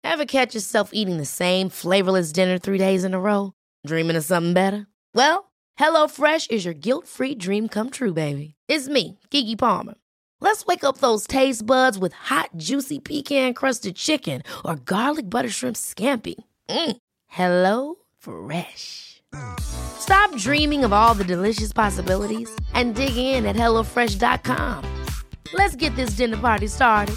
Ever catch yourself eating the same flavorless dinner 3 days in a row? Dreaming of something better? Well, HelloFresh is your guilt-free dream come true, baby. It's me, Keke Palmer. Let's wake up those taste buds with hot, juicy pecan-crusted chicken or garlic butter shrimp scampi. Hello Fresh. Stop dreaming of all the delicious possibilities and dig in at HelloFresh.com. Let's get this dinner party started.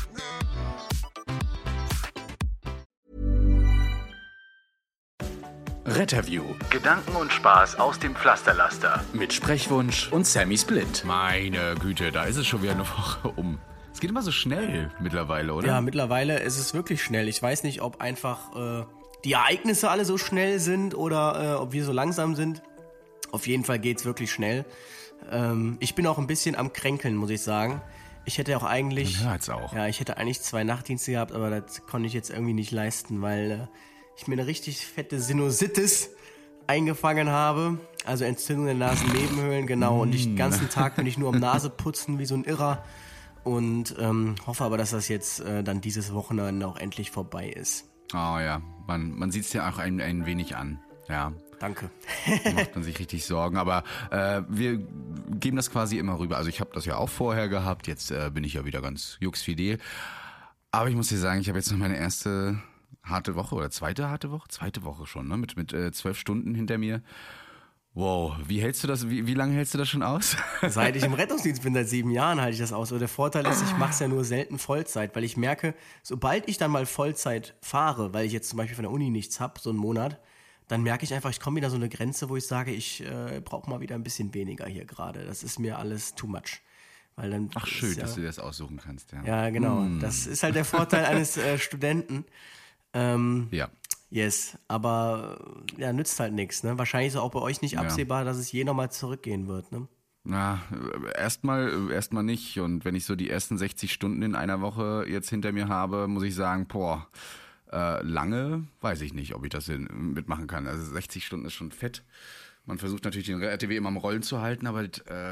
Retterview Gedanken und Spaß aus dem Pflasterlaster. mit Sprechwunsch und Sammy Split. Meine Güte, da ist es schon wieder eine Woche um. Es geht immer so schnell mittlerweile, oder? Ja, mittlerweile ist es wirklich schnell. Ich weiß nicht, ob einfach die Ereignisse alle so schnell sind oder ob wir so langsam sind. Auf jeden Fall geht's wirklich schnell. Ich bin auch ein bisschen am Kränkeln, muss ich sagen. Ich hätte auch eigentlich... Man hört's auch. Ja, ich hätte eigentlich 2 Nachtdienste gehabt, aber das konnte ich jetzt irgendwie nicht leisten, weil ich mir eine richtig fette Sinusitis eingefangen habe. Also Entzündung der Nasennebenhöhlen, genau. Und den ganzen Tag bin ich nur am Naseputzen wie so ein Irrer. Und hoffe aber, dass das jetzt dann dieses Wochenende auch endlich vorbei ist. Oh ja, man sieht's ja auch ein wenig an. Ja, Danke. da macht man sich richtig Sorgen. Aber wir geben das quasi immer rüber. Also ich habe das ja auch vorher gehabt. Jetzt bin ich ja wieder ganz juxfidel. Aber ich muss dir sagen, ich habe jetzt noch meine erste harte Woche oder zweite harte Woche? Zweite Woche schon, ne? Mit 12 Stunden hinter mir. Wow, wie hältst du das? Wie lange hältst du das schon aus? Seit ich im Rettungsdienst bin, seit 7 Jahren halte ich das aus. Aber der Vorteil ist, ich mache es ja nur selten Vollzeit, weil ich merke, sobald ich dann mal Vollzeit fahre, weil ich jetzt zum Beispiel von der Uni nichts habe, so einen Monat, dann merke ich einfach, ich komme wieder so eine Grenze, wo ich sage, ich brauche mal wieder ein bisschen weniger hier gerade. Das ist mir alles too much. Weil dann Ach schön, dass du dir das aussuchen kannst. Ja, Ja, genau. Das ist halt der Vorteil eines Studenten. Ja. Yes, aber ja, nützt halt nichts. Ne? Wahrscheinlich ist auch bei euch nicht absehbar, dass es je nochmal zurückgehen wird. Ne? Na, erstmal nicht. Und wenn ich so die ersten 60 Stunden in einer Woche jetzt hinter mir habe, muss ich sagen, lange weiß ich nicht, ob ich das mitmachen kann. Also 60 Stunden ist schon fett. Man versucht natürlich den RTW immer am Rollen zu halten, aber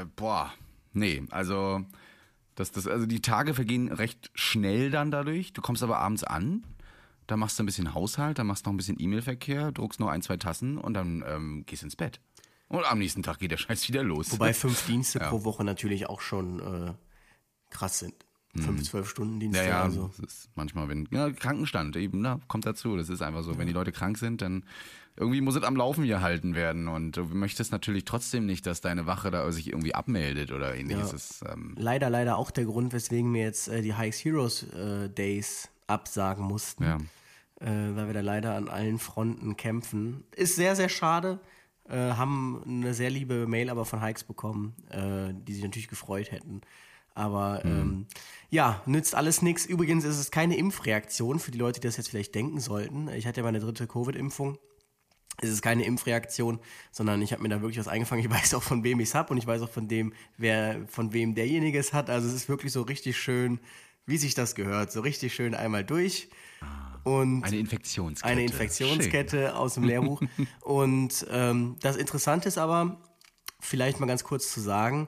nee, also also die Tage vergehen recht schnell dann dadurch. Du kommst aber abends an, da machst du ein bisschen Haushalt, dann machst du noch ein bisschen E-Mail-Verkehr, druckst noch 1, 2 Tassen und dann gehst ins Bett. Und am nächsten Tag geht der Scheiß wieder los. Wobei 5 Dienste pro Woche natürlich auch schon krass sind. 5, 12 Stunden Dienste. Ja, also. das ist manchmal, Krankenstand eben, kommt dazu. Das ist einfach so, wenn die Leute krank sind, dann irgendwie muss es am Laufen gehalten werden. Und du möchtest natürlich trotzdem nicht, dass deine Wache da sich irgendwie abmeldet oder ähnliches. Ja. Leider auch der Grund, weswegen wir jetzt die Hikes Heroes Days absagen mussten. Ja. Weil wir da leider an allen Fronten kämpfen. Ist sehr, sehr schade. Haben eine sehr liebe Mail aber von Hikes bekommen, die sich natürlich gefreut hätten. Aber nützt alles nichts. Übrigens ist es keine Impfreaktion für die Leute, die das jetzt vielleicht denken sollten. Ich hatte ja meine 3. Covid-Impfung. Es ist keine Impfreaktion, sondern ich habe mir da wirklich was eingefangen. Ich weiß auch, von wem ich es habe und ich weiß auch von wem derjenige es hat. Also es ist wirklich so richtig schön, wie sich das gehört. So richtig schön einmal durch. Und eine Infektionskette. Eine Infektionskette aus dem Lehrbuch. Und das Interessante ist aber, vielleicht mal ganz kurz zu sagen,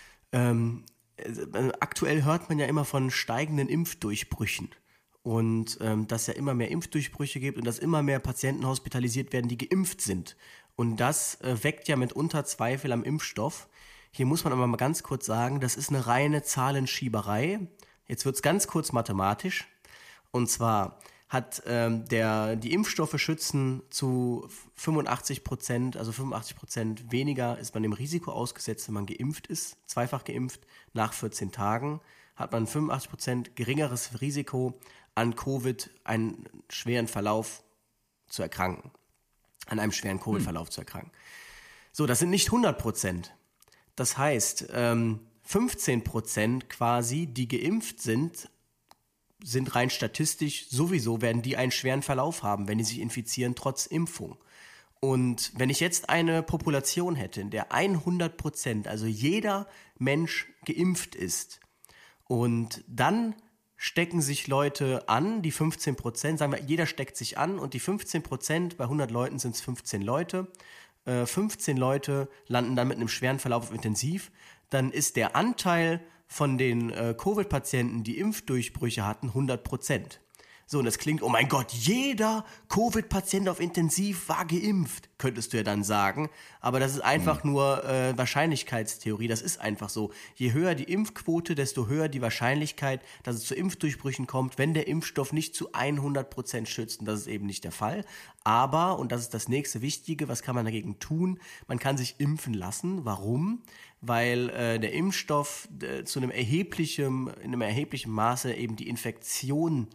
aktuell hört man ja immer von steigenden Impfdurchbrüchen und dass es ja immer mehr Impfdurchbrüche gibt und dass immer mehr Patienten hospitalisiert werden, die geimpft sind. Und das weckt ja mitunter Zweifel am Impfstoff. Hier muss man aber mal ganz kurz sagen, das ist eine reine Zahlenschieberei. Jetzt wird es ganz kurz mathematisch. Und zwar hat die Impfstoffe schützen zu 85%, also 85% weniger ist man dem Risiko ausgesetzt, wenn man geimpft ist, zweifach geimpft. Nach 14 Tagen hat man 85% geringeres Risiko, an Covid einen schweren Verlauf zu erkranken. An einem schweren Covid-Verlauf zu erkranken. So, das sind nicht 100%. Das heißt, 15% quasi, die geimpft sind rein statistisch sowieso, werden die einen schweren Verlauf haben, wenn die sich infizieren, trotz Impfung. Und wenn ich jetzt eine Population hätte, in der 100%, also jeder Mensch geimpft ist, und dann stecken sich Leute an, die 15%, sagen wir, jeder steckt sich an und die 15%, bei 100 Leuten sind es 15 Leute, 15 Leute landen dann mit einem schweren Verlauf auf Intensiv, dann ist der Anteil von den Covid-Patienten, die Impfdurchbrüche hatten, 100%. So, und das klingt, oh mein Gott, jeder Covid-Patient auf Intensiv war geimpft, könntest du ja dann sagen. Aber das ist einfach nur Wahrscheinlichkeitstheorie, das ist einfach so. Je höher die Impfquote, desto höher die Wahrscheinlichkeit, dass es zu Impfdurchbrüchen kommt, wenn der Impfstoff nicht zu 100% schützt. Und das ist eben nicht der Fall. Aber, und das ist das nächste Wichtige, was kann man dagegen tun? Man kann sich impfen lassen. Warum? Weil der Impfstoff in einem erheblichen Maße eben die Infektion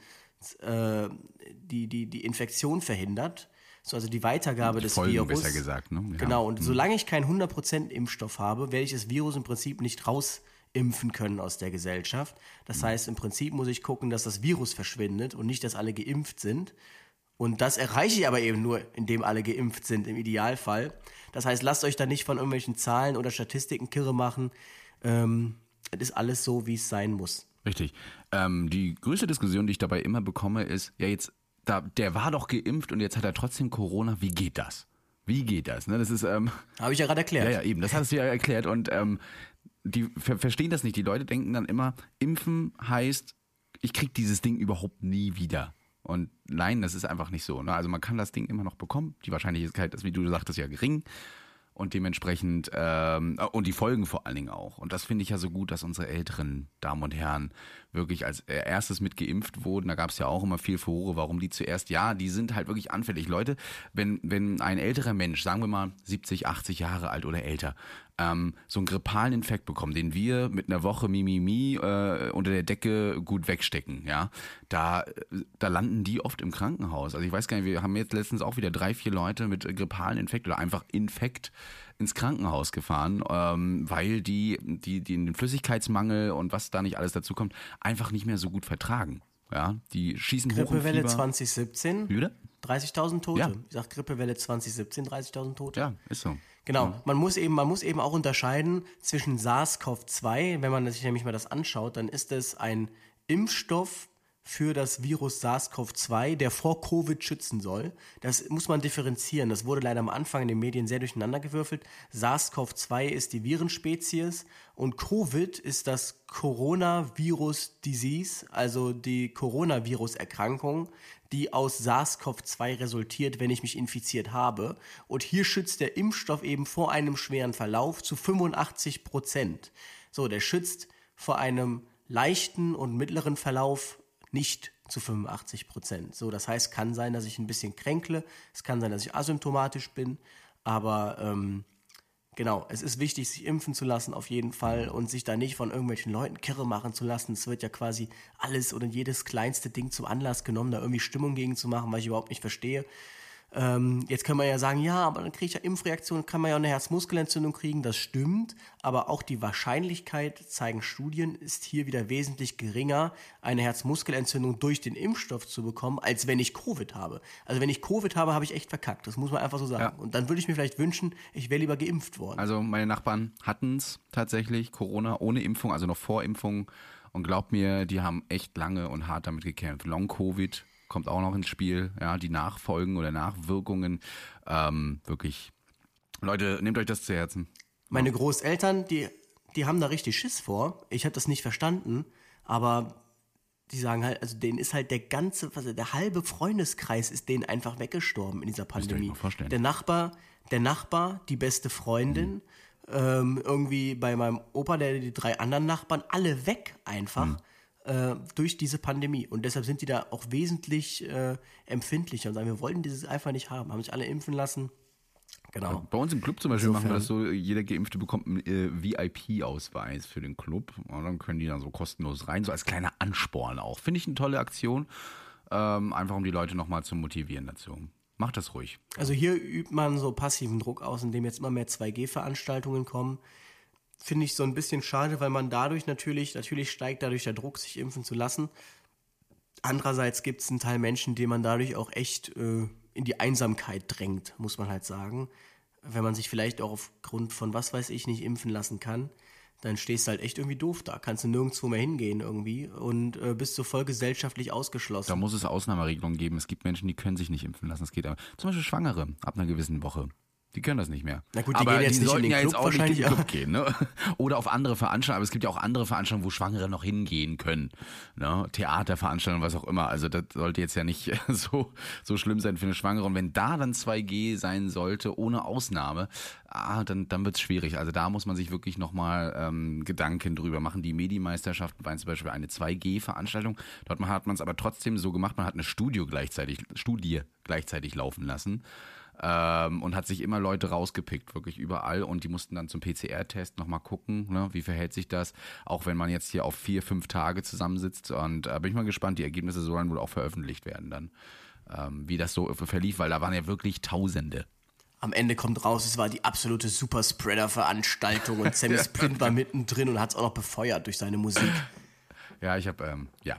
die Infektion verhindert, so, also die Weitergabe des Folgen, Virus. besser gesagt, ne? Ja. Genau, und solange ich keinen 100% Impfstoff habe, werde ich das Virus im Prinzip nicht rausimpfen können aus der Gesellschaft. Das heißt, im Prinzip muss ich gucken, dass das Virus verschwindet und nicht, dass alle geimpft sind. Und das erreiche ich aber eben nur, indem alle geimpft sind, im Idealfall. Das heißt, lasst euch da nicht von irgendwelchen Zahlen oder Statistiken kirre machen. Es ist alles so, wie es sein muss. Richtig. Die größte Diskussion, die ich dabei immer bekomme, ist, ja jetzt, der war doch geimpft und jetzt hat er trotzdem Corona. Wie geht das? Wie geht das? Ne? Das ist, habe ich ja gerade erklärt. Ja, eben, das hast du ja erklärt. Und die verstehen das nicht. Die Leute denken dann immer, impfen heißt, ich krieg dieses Ding überhaupt nie wieder. Und nein, das ist einfach nicht so. Ne? Also man kann das Ding immer noch bekommen. Die Wahrscheinlichkeit ist, wie du sagtest, ja gering. Und dementsprechend, und die Folgen vor allen Dingen auch. Und das finde ich ja so gut, dass unsere älteren Damen und Herren wirklich als erstes mit geimpft wurden. Da gab es ja auch immer viel Furore, warum die zuerst, ja, die sind halt wirklich anfällig. Leute, wenn ein älterer Mensch, sagen wir mal 70, 80 Jahre alt oder älter, so einen grippalen Infekt bekommen, den wir mit einer Woche unter der Decke gut wegstecken, ja, da landen die oft im Krankenhaus. Also ich weiß gar nicht, wir haben jetzt letztens auch wieder 3, 4 Leute mit grippalen Infekt oder einfach Infekt ins Krankenhaus gefahren, weil die den Flüssigkeitsmangel und was da nicht alles dazu kommt, einfach nicht mehr so gut vertragen. Ja, die schießen hoch im Grippewelle Fieber. 2017, Wieder? 30.000 Tote. Ja. Ich sag Grippewelle 2017, 30.000 Tote. Ja, ist so. Genau, man muss eben auch unterscheiden zwischen SARS-CoV-2, wenn man sich nämlich mal das anschaut, dann ist es ein Impfstoff für das Virus SARS-CoV-2, der vor Covid schützen soll. Das muss man differenzieren. Das wurde leider am Anfang in den Medien sehr durcheinandergewürfelt. SARS-CoV-2 ist die Virenspezies und Covid ist das Coronavirus-Disease, also die Coronavirus-Erkrankung, die aus SARS-CoV-2 resultiert, wenn ich mich infiziert habe. Und hier schützt der Impfstoff eben vor einem schweren Verlauf zu 85%. So, der schützt vor einem leichten und mittleren Verlauf nicht zu 85%. So, das heißt, kann sein, dass ich ein bisschen kränkle, es kann sein, dass ich asymptomatisch bin, aber genau, es ist wichtig, sich impfen zu lassen auf jeden Fall und sich da nicht von irgendwelchen Leuten kirre machen zu lassen. Es wird ja quasi alles oder jedes kleinste Ding zum Anlass genommen, da irgendwie Stimmung gegen zu machen, was ich überhaupt nicht verstehe. Jetzt kann man ja sagen, ja, aber dann kriege ich ja Impfreaktionen, kann man ja auch eine Herzmuskelentzündung kriegen, das stimmt, aber auch die Wahrscheinlichkeit, zeigen Studien, ist hier wieder wesentlich geringer, eine Herzmuskelentzündung durch den Impfstoff zu bekommen, als wenn ich Covid habe. Also wenn ich Covid habe, habe ich echt verkackt, das muss man einfach so sagen. Ja. Und dann würde ich mir vielleicht wünschen, ich wäre lieber geimpft worden. Also meine Nachbarn hatten es tatsächlich, Corona ohne Impfung, also noch vor Impfung. Und glaubt mir, die haben echt lange und hart damit gekämpft. Long-Covid kommt auch noch ins Spiel, ja, die Nachfolgen oder Nachwirkungen. Wirklich, Leute, nehmt euch das zu Herzen. Meine Großeltern, die haben da richtig Schiss vor. Ich habe das nicht verstanden, aber die sagen halt, also denen ist halt der halbe Freundeskreis ist denen einfach weggestorben in dieser Pandemie. Mal vorstellen. Der Nachbar, die beste Freundin, irgendwie bei meinem Opa, die 3 anderen Nachbarn, alle weg einfach. Durch diese Pandemie. Und deshalb sind die da auch wesentlich empfindlicher und sagen, wir wollen dieses einfach nicht haben. Haben sich alle impfen lassen. Genau. Bei uns im Club zum Beispiel machen wir das so, jeder Geimpfte bekommt einen VIP-Ausweis für den Club. Und dann können die dann so kostenlos rein, so als kleiner Ansporn auch. Finde ich eine tolle Aktion, einfach um die Leute nochmal zu motivieren dazu. Macht das ruhig. Also hier übt man so passiven Druck aus, indem jetzt immer mehr 2G-Veranstaltungen kommen. Finde ich so ein bisschen schade, weil man dadurch natürlich steigt dadurch der Druck, sich impfen zu lassen. Andererseits gibt es einen Teil Menschen, die man dadurch auch echt in die Einsamkeit drängt, muss man halt sagen. Wenn man sich vielleicht auch aufgrund von was weiß ich nicht impfen lassen kann, dann stehst du halt echt irgendwie doof da. Kannst du nirgendwo mehr hingehen irgendwie und bist so voll gesellschaftlich ausgeschlossen. Da muss es Ausnahmeregelungen geben. Es gibt Menschen, die können sich nicht impfen lassen. Das geht aber. Zum Beispiel Schwangere ab einer gewissen Woche. Die können das nicht mehr. Na gut, die aber gehen jetzt die nicht sollten in den ja jetzt Club auch nicht in den wahrscheinlich, Club gehen, ne? Oder auf andere Veranstaltungen. Aber es gibt ja auch andere Veranstaltungen, wo Schwangere noch hingehen können. Ne? Theaterveranstaltungen, was auch immer. Also das sollte jetzt ja nicht so schlimm sein für eine Schwangere. Und wenn da dann 2G sein sollte, ohne Ausnahme, dann wird's schwierig. Also da muss man sich wirklich nochmal Gedanken drüber machen. Die Medi-Meisterschaften waren zum Beispiel eine 2G-Veranstaltung. Dort hat man es aber trotzdem so gemacht, man hat eine Studie gleichzeitig laufen lassen. Und hat sich immer Leute rausgepickt, wirklich überall. Und die mussten dann zum PCR-Test nochmal gucken, ne, wie verhält sich das, auch wenn man jetzt hier auf 4-5 Tage zusammensitzt. Und bin ich mal gespannt, die Ergebnisse sollen wohl auch veröffentlicht werden dann, wie das so verlief, weil da waren ja wirklich Tausende. Am Ende kommt raus, es war die absolute Superspreader-Veranstaltung und Sammy Splint war mittendrin und hat es auch noch befeuert durch seine Musik. Ja, ich habe, ja.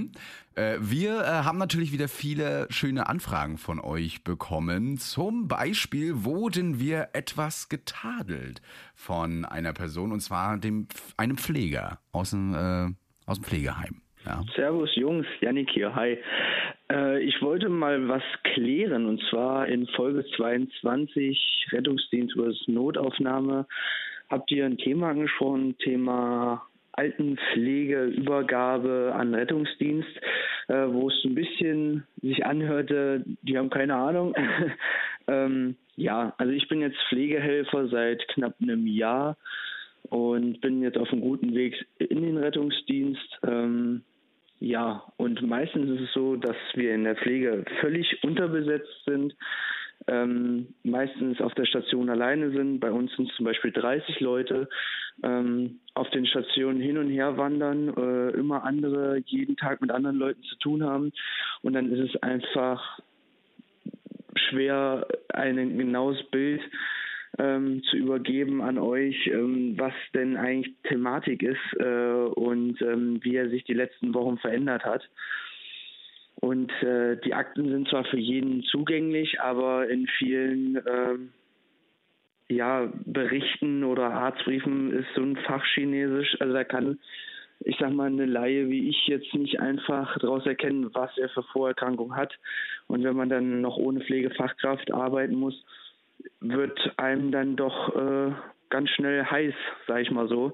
Wir haben natürlich wieder viele schöne Anfragen von euch bekommen. Zum Beispiel wurden wir etwas getadelt von einer Person, und zwar einem Pfleger aus dem Pflegeheim. Ja. Servus Jungs, Yannick hier, hi. Ich wollte mal was klären, und zwar in Folge 22 Rettungsdienst vs. Notaufnahme habt ihr ein Thema angesprochen, Thema Altenpflege, Übergabe an Rettungsdienst, wo es so ein bisschen sich anhörte, die haben keine Ahnung. Ja, also ich bin jetzt Pflegehelfer seit knapp einem Jahr und bin jetzt auf einem guten Weg in den Rettungsdienst. Ja, und meistens ist es so, dass wir in der Pflege völlig unterbesetzt sind, meistens auf der Station alleine sind. Bei uns sind es zum Beispiel 30 Leute, auf den Stationen hin und her wandern, immer jeden Tag mit anderen Leuten zu tun haben. Und dann ist es einfach schwer, ein genaues Bild zu übergeben an euch, was denn eigentlich Thematik ist und wie er sich die letzten Wochen verändert hat. Und die Akten sind zwar für jeden zugänglich, aber in vielen Berichten oder Arztbriefen ist so ein Fachchinesisch, also da kann, ich sag mal, eine Laie wie ich jetzt nicht einfach daraus erkennen, was er für Vorerkrankung hat. Und wenn man dann noch ohne Pflegefachkraft arbeiten muss, wird einem dann doch ganz schnell heiß, sag ich mal so.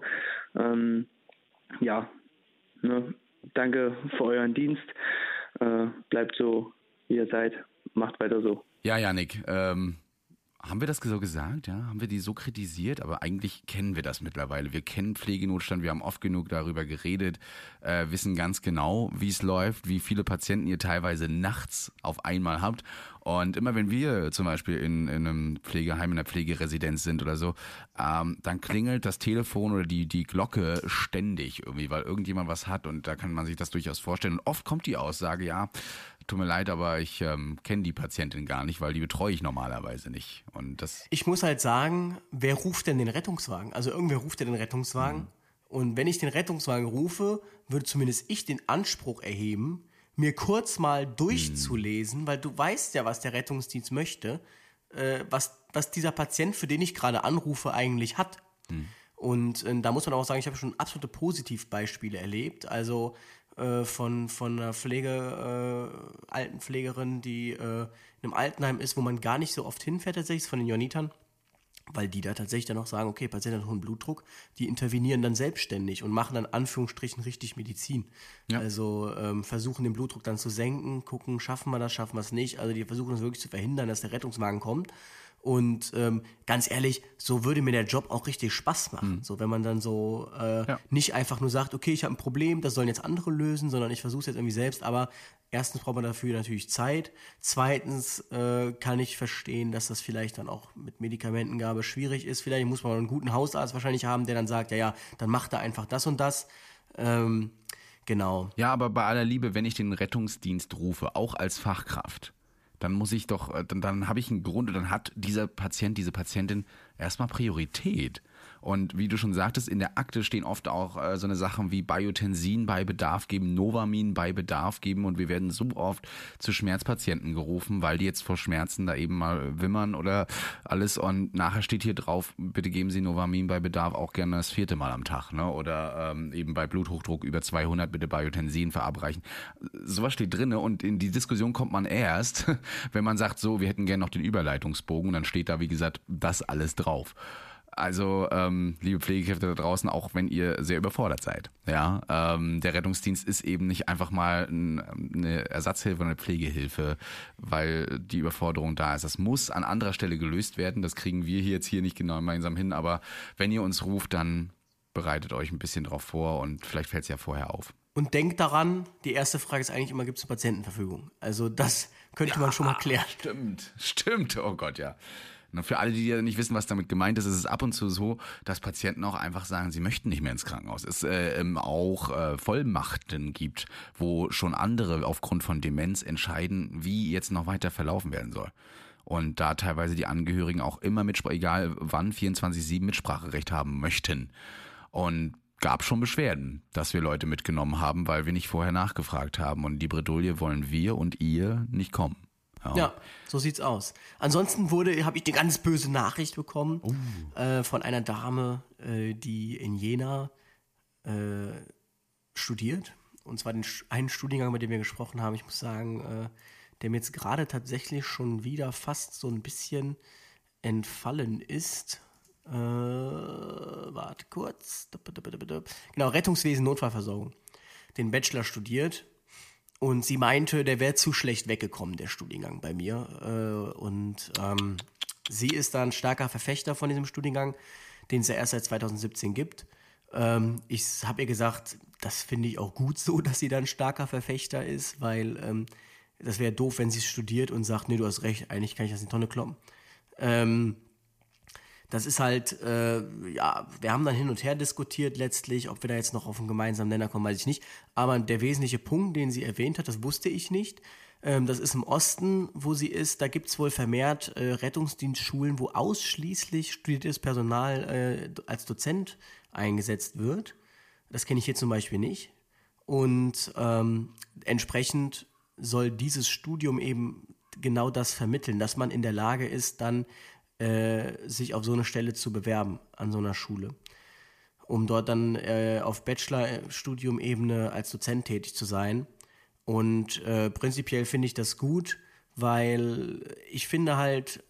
Danke für euren Dienst. Bleibt so, wie ihr seid. Macht weiter so. Ja, Yannick, haben wir das so gesagt? Ja, haben wir die so kritisiert? Aber eigentlich kennen wir das mittlerweile. Wir kennen Pflegenotstand, wir haben oft genug darüber geredet, wissen ganz genau, wie es läuft, wie viele Patienten ihr teilweise nachts auf einmal habt. Und immer wenn wir zum Beispiel in einem Pflegeheim, in einer Pflegeresidenz sind oder so, dann klingelt das Telefon oder die Glocke ständig irgendwie, weil irgendjemand was hat, und da kann man sich das durchaus vorstellen. Und oft kommt die Aussage, ja, tut mir leid, aber ich kenne die Patientin gar nicht, weil die betreue ich normalerweise nicht. Und das. Ich muss halt sagen, wer ruft denn den Rettungswagen? Also irgendwer ruft ja den Rettungswagen. Und wenn ich den Rettungswagen rufe, würde zumindest ich den Anspruch erheben, mir kurz mal durchzulesen, weil du weißt ja, was der Rettungsdienst möchte, was dieser Patient, für den ich gerade anrufe, eigentlich hat. Und da muss man auch sagen, ich habe schon absolute Positivbeispiele erlebt. Also von einer Altenpflegerin, die in einem Altenheim ist, wo man gar nicht so oft hinfährt, tatsächlich von den Johannitern, weil die da tatsächlich dann auch sagen, okay, Patient hat einen hohen Blutdruck, die intervenieren dann selbstständig und machen dann Anführungsstrichen richtig Medizin. Ja. Also versuchen den Blutdruck dann zu senken, gucken, schaffen wir es nicht. Also die versuchen das wirklich zu verhindern, dass der Rettungswagen kommt. Und ganz ehrlich, so würde mir der Job auch richtig Spaß machen. So, wenn man dann so nicht einfach nur sagt, okay, ich habe ein Problem, das sollen jetzt andere lösen, sondern ich versuche es jetzt irgendwie selbst. Aber erstens braucht man dafür natürlich Zeit. Zweitens kann ich verstehen, dass das vielleicht dann auch mit Medikamentengabe schwierig ist. Vielleicht muss man einen guten Hausarzt wahrscheinlich haben, der dann sagt, ja, dann macht er einfach das und das. Genau. Ja, aber bei aller Liebe, wenn ich den Rettungsdienst rufe, auch als Fachkraft, dann muss ich doch, dann habe ich einen Grund, und dann hat dieser Patient, diese Patientin erstmal Priorität. Und wie du schon sagtest, in der Akte stehen oft auch so eine Sachen wie Biotensin bei Bedarf geben, Novamin bei Bedarf geben und wir werden so oft zu Schmerzpatienten gerufen, weil die jetzt vor Schmerzen da eben mal wimmern oder alles und nachher steht hier drauf, bitte geben Sie Novamin bei Bedarf auch gerne das 4. Mal am Tag, ne? Oder eben bei Bluthochdruck über 200 bitte Biotensin verabreichen. Sowas steht drin und in die Diskussion kommt man erst, wenn man sagt, so, wir hätten gerne noch den Überleitungsbogen, dann steht da, wie gesagt, das alles drauf. Also, liebe Pflegekräfte da draußen, auch wenn ihr sehr überfordert seid, ja, der Rettungsdienst ist eben nicht einfach mal eine Ersatzhilfe oder eine Pflegehilfe, weil die Überforderung da ist. Das muss an anderer Stelle gelöst werden. Das kriegen wir jetzt hier nicht genau gemeinsam hin, aber wenn ihr uns ruft, dann bereitet euch ein bisschen drauf vor und vielleicht fällt es ja vorher auf. Und denkt daran, die erste Frage ist eigentlich immer, gibt es eine Patientenverfügung? Also das könnte man schon mal klären. Stimmt, oh Gott, ja. Für alle, die nicht wissen, was damit gemeint ist, ist es ab und zu so, dass Patienten auch einfach sagen, sie möchten nicht mehr ins Krankenhaus. Es auch Vollmachten gibt, wo schon andere aufgrund von Demenz entscheiden, wie jetzt noch weiter verlaufen werden soll. Und da teilweise die Angehörigen auch immer egal wann, 24/7 Mitspracherecht haben möchten. Und gab schon Beschwerden, dass wir Leute mitgenommen haben, weil wir nicht vorher nachgefragt haben. Und die Bredouille wollen wir und ihr nicht kommen. Ja, so sieht's aus. Ansonsten habe ich eine ganz böse Nachricht bekommen von einer Dame, die in Jena studiert. Und zwar einen Studiengang, mit dem wir gesprochen haben. Ich muss sagen, der mir jetzt gerade tatsächlich schon wieder fast so ein bisschen entfallen ist. Warte kurz. Genau, Rettungswesen, Notfallversorgung. Den Bachelor studiert. Und sie meinte, der wäre zu schlecht weggekommen, der Studiengang bei mir. Sie ist da ein starker Verfechter von diesem Studiengang, den es ja erst seit 2017 gibt. Ich habe ihr gesagt, das finde ich auch gut so, dass sie da ein starker Verfechter ist, weil das wäre doof, wenn sie es studiert und sagt, nee, du hast recht, eigentlich kann ich das in die Tonne kloppen. Das ist halt, wir haben dann hin und her diskutiert letztlich, ob wir da jetzt noch auf einen gemeinsamen Nenner kommen, weiß ich nicht. Aber der wesentliche Punkt, den sie erwähnt hat, das wusste ich nicht. Das ist im Osten, wo sie ist, da gibt es wohl vermehrt Rettungsdienstschulen, wo ausschließlich studiertes Personal als Dozent eingesetzt wird. Das kenne ich hier zum Beispiel nicht. Und entsprechend soll dieses Studium eben genau das vermitteln, dass man in der Lage ist, dann sich auf so eine Stelle zu bewerben an so einer Schule, um dort dann auf Bachelorstudium-Ebene als Dozent tätig zu sein. Und prinzipiell finde ich das gut, weil ich finde halt,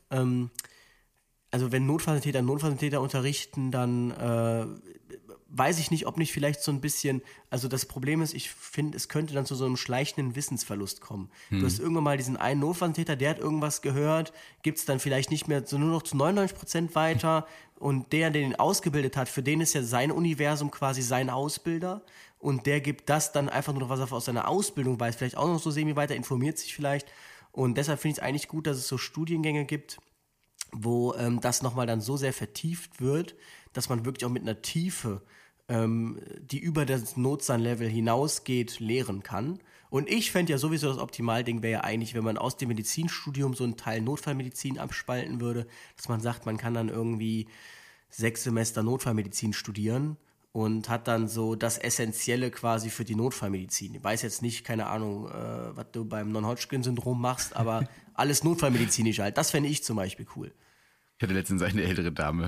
also wenn Notfallsanitäter unterrichten, dann weiß ich nicht, ob nicht vielleicht so ein bisschen, also das Problem ist, ich finde, es könnte dann zu so einem schleichenden Wissensverlust kommen. Du hast irgendwann mal diesen einen Notfallsanitäter, der hat irgendwas gehört, gibt es dann vielleicht nicht mehr, so nur noch zu 99% weiter und der ihn ausgebildet hat, für den ist ja sein Universum quasi sein Ausbilder und der gibt das dann einfach nur noch, was er aus seiner Ausbildung weiß, vielleicht auch noch so semi weiter, informiert sich vielleicht und deshalb finde ich es eigentlich gut, dass es so Studiengänge gibt, wo das nochmal dann so sehr vertieft wird, dass man wirklich auch mit einer Tiefe, die über das Notsan-Level hinausgeht, lehren kann. Und ich fände ja sowieso, das Optimalding wäre ja eigentlich, wenn man aus dem Medizinstudium so einen Teil Notfallmedizin abspalten würde, dass man sagt, man kann dann irgendwie 6 Semester Notfallmedizin studieren und hat dann so das Essentielle quasi für die Notfallmedizin. Ich weiß jetzt nicht, keine Ahnung, was du beim Non-Hodgkin-Syndrom machst, aber alles notfallmedizinisch halt. Das fände ich zum Beispiel cool. Ich hatte letztens eine ältere Dame,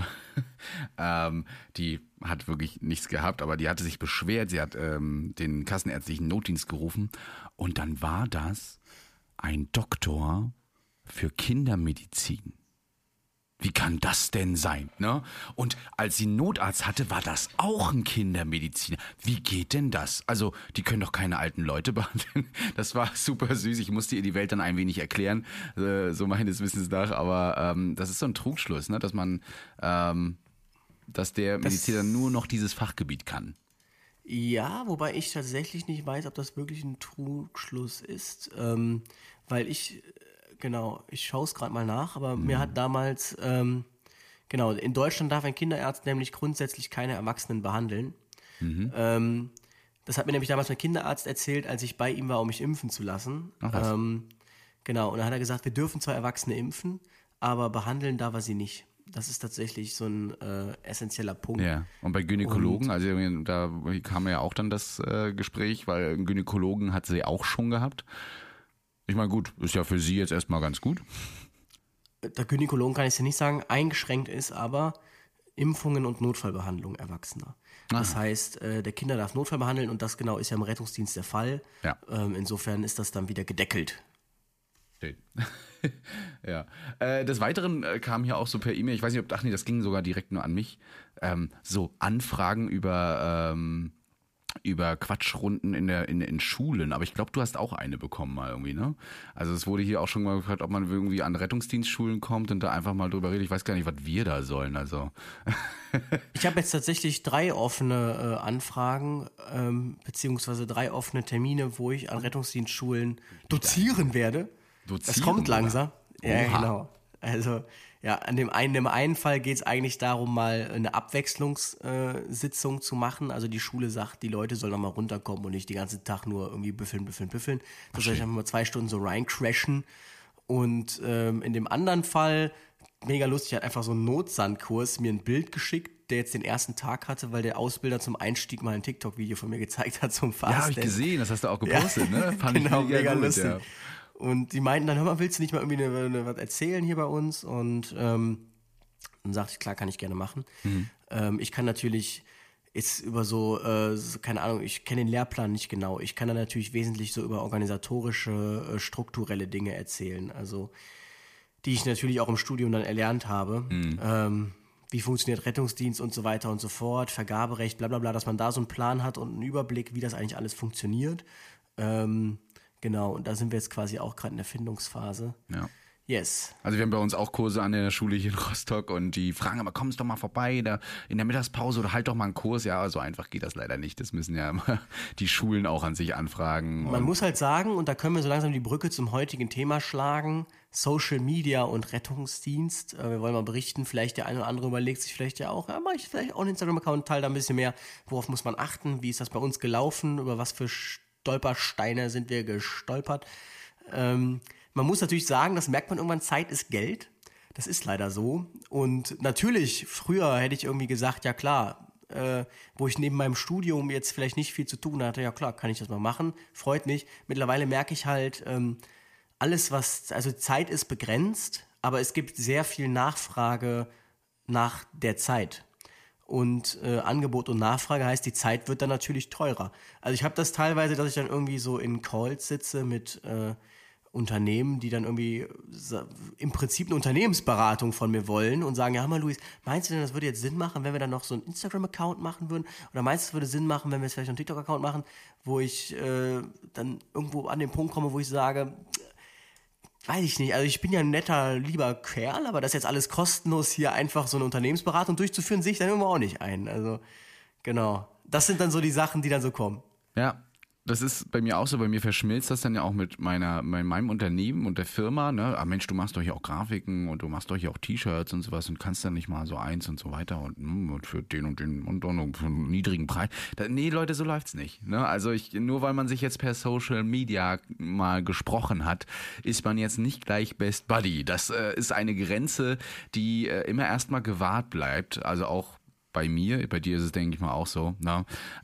die hat wirklich nichts gehabt, aber die hatte sich beschwert, sie hat den kassenärztlichen Notdienst gerufen und dann war das ein Doktor für Kindermedizin. Wie kann das denn sein, ne? Und als sie einen Notarzt hatte, war das auch ein Kindermediziner. Wie geht denn das? Also, die können doch keine alten Leute behandeln. Das war super süß. Ich musste ihr die Welt dann ein wenig erklären, so meines Wissens nach. Aber das ist so ein Trugschluss, ne? Dass man, dass der Mediziner nur noch dieses Fachgebiet kann. Ja, wobei ich tatsächlich nicht weiß, ob das wirklich ein Trugschluss ist, weil ich schaue es gerade mal nach, aber mir hat damals, in Deutschland darf ein Kinderarzt nämlich grundsätzlich keine Erwachsenen behandeln. Das hat mir nämlich damals mein Kinderarzt erzählt, als ich bei ihm war, um mich impfen zu lassen. Ach was. Und dann hat er gesagt, wir dürfen zwar Erwachsene impfen, aber behandeln darf er sie nicht. Das ist tatsächlich so ein essentieller Punkt. Ja, und bei Gynäkologen, also da kam ja auch dann das Gespräch, weil einen Gynäkologen hat sie auch schon gehabt. Ich meine, gut, ist ja für sie jetzt erstmal ganz gut. Der Gynäkologen kann ich dir nicht sagen, eingeschränkt ist aber Impfungen und Notfallbehandlung Erwachsener. Das heißt, der Kinder darf Notfall behandeln und das genau ist ja im Rettungsdienst der Fall. Ja. Insofern ist das dann wieder gedeckelt. Schön. Ja. Des Weiteren kam hier auch so per E-Mail, ich weiß nicht, ach nee, das ging sogar direkt nur an mich, so Anfragen über Quatschrunden in Schulen, aber ich glaube, du hast auch eine bekommen mal irgendwie, ne? Also es wurde hier auch schon mal gefragt, ob man irgendwie an Rettungsdienstschulen kommt und da einfach mal drüber redet. Ich weiß gar nicht, was wir da sollen, also. Ich habe jetzt tatsächlich 3 offene Anfragen, beziehungsweise 3 offene Termine, wo ich an Rettungsdienstschulen dozieren werde. Das kommt langsam. Ja, genau. Also, ja, in dem einen Fall geht es eigentlich darum, mal eine Abwechslungssitzung zu machen. Also die Schule sagt, die Leute sollen noch mal runterkommen und nicht den ganzen Tag nur irgendwie büffeln. Das soll ich einfach mal 2 Stunden so reincrashen. Und in dem anderen Fall, mega lustig, hat einfach so ein Notsandkurs mir ein Bild geschickt, der jetzt den ersten Tag hatte, weil der Ausbilder zum Einstieg mal ein TikTok-Video von mir gezeigt hat zum Fasten. Ja, habe ich gesehen, das hast du auch gepostet, ja. Ne? Fand genau, ich mega gut, lustig. Ja. Und die meinten dann, hör mal, willst du nicht mal irgendwie was erzählen hier bei uns? Und dann sagte ich, klar, kann ich gerne machen. Ich kann natürlich jetzt über keine Ahnung, ich kenne den Lehrplan nicht genau. Ich kann dann natürlich wesentlich so über organisatorische, strukturelle Dinge erzählen. Also die ich natürlich auch im Studium dann erlernt habe. Wie funktioniert Rettungsdienst und so weiter und so fort, Vergaberecht, bla bla bla, dass man da so einen Plan hat und einen Überblick, wie das eigentlich alles funktioniert. Genau, und da sind wir jetzt quasi auch gerade in der Findungsphase. Ja. Yes. Also wir haben bei uns auch Kurse an der Schule hier in Rostock und die fragen aber, kommst doch mal vorbei da in der Mittagspause oder halt doch mal einen Kurs. Ja, so einfach geht das leider nicht. Das müssen ja immer die Schulen auch an sich anfragen. Man muss halt sagen, und da können wir so langsam die Brücke zum heutigen Thema schlagen, Social Media und Rettungsdienst. Wir wollen mal berichten, vielleicht der eine oder andere überlegt sich vielleicht ja auch, ja, mache ich vielleicht auch einen Instagram-Account, teile da ein bisschen mehr. Worauf muss man achten? Wie ist das bei uns gelaufen? Über was für Stolpersteine sind wir gestolpert? Man muss natürlich sagen, das merkt man irgendwann, Zeit ist Geld. Das ist leider so. Und natürlich, früher hätte ich irgendwie gesagt, ja klar, wo ich neben meinem Studium jetzt vielleicht nicht viel zu tun hatte, ja klar, kann ich das mal machen, freut mich. Mittlerweile merke ich halt, also Zeit ist begrenzt, aber es gibt sehr viel Nachfrage nach der Zeit. Und Angebot und Nachfrage heißt, die Zeit wird dann natürlich teurer. Also ich habe das teilweise, dass ich dann irgendwie so in Calls sitze mit Unternehmen, die dann irgendwie im Prinzip eine Unternehmensberatung von mir wollen und sagen, ja, hör mal, Luis, meinst du denn, das würde jetzt Sinn machen, wenn wir dann noch so einen Instagram-Account machen würden? Oder meinst du, es würde Sinn machen, wenn wir jetzt vielleicht noch einen TikTok-Account machen, wo ich dann irgendwo an den Punkt komme, wo ich sage, weiß ich nicht, also ich bin ja ein netter, lieber Kerl, aber das jetzt alles kostenlos hier einfach so eine Unternehmensberatung durchzuführen, sehe ich dann immer auch nicht ein. Also genau, das sind dann so die Sachen, die dann so kommen. Ja, das ist bei mir auch so, bei mir verschmilzt das dann ja auch mit meinem Unternehmen und der Firma, ne? Ah Mensch, du machst doch hier auch Grafiken und du machst doch hier auch T-Shirts und sowas und kannst dann nicht mal so eins und so weiter und für den und den und für einen niedrigen Preis. Nee, Leute, so läuft's nicht. Ne? Also nur weil man sich jetzt per Social Media mal gesprochen hat, ist man jetzt nicht gleich Best Buddy. Das ist eine Grenze, die immer erstmal gewahrt bleibt. Also auch bei mir, bei dir ist es, denke ich mal, auch so. Ne?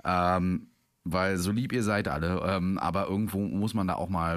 Weil so lieb ihr seid alle, aber irgendwo muss man da auch mal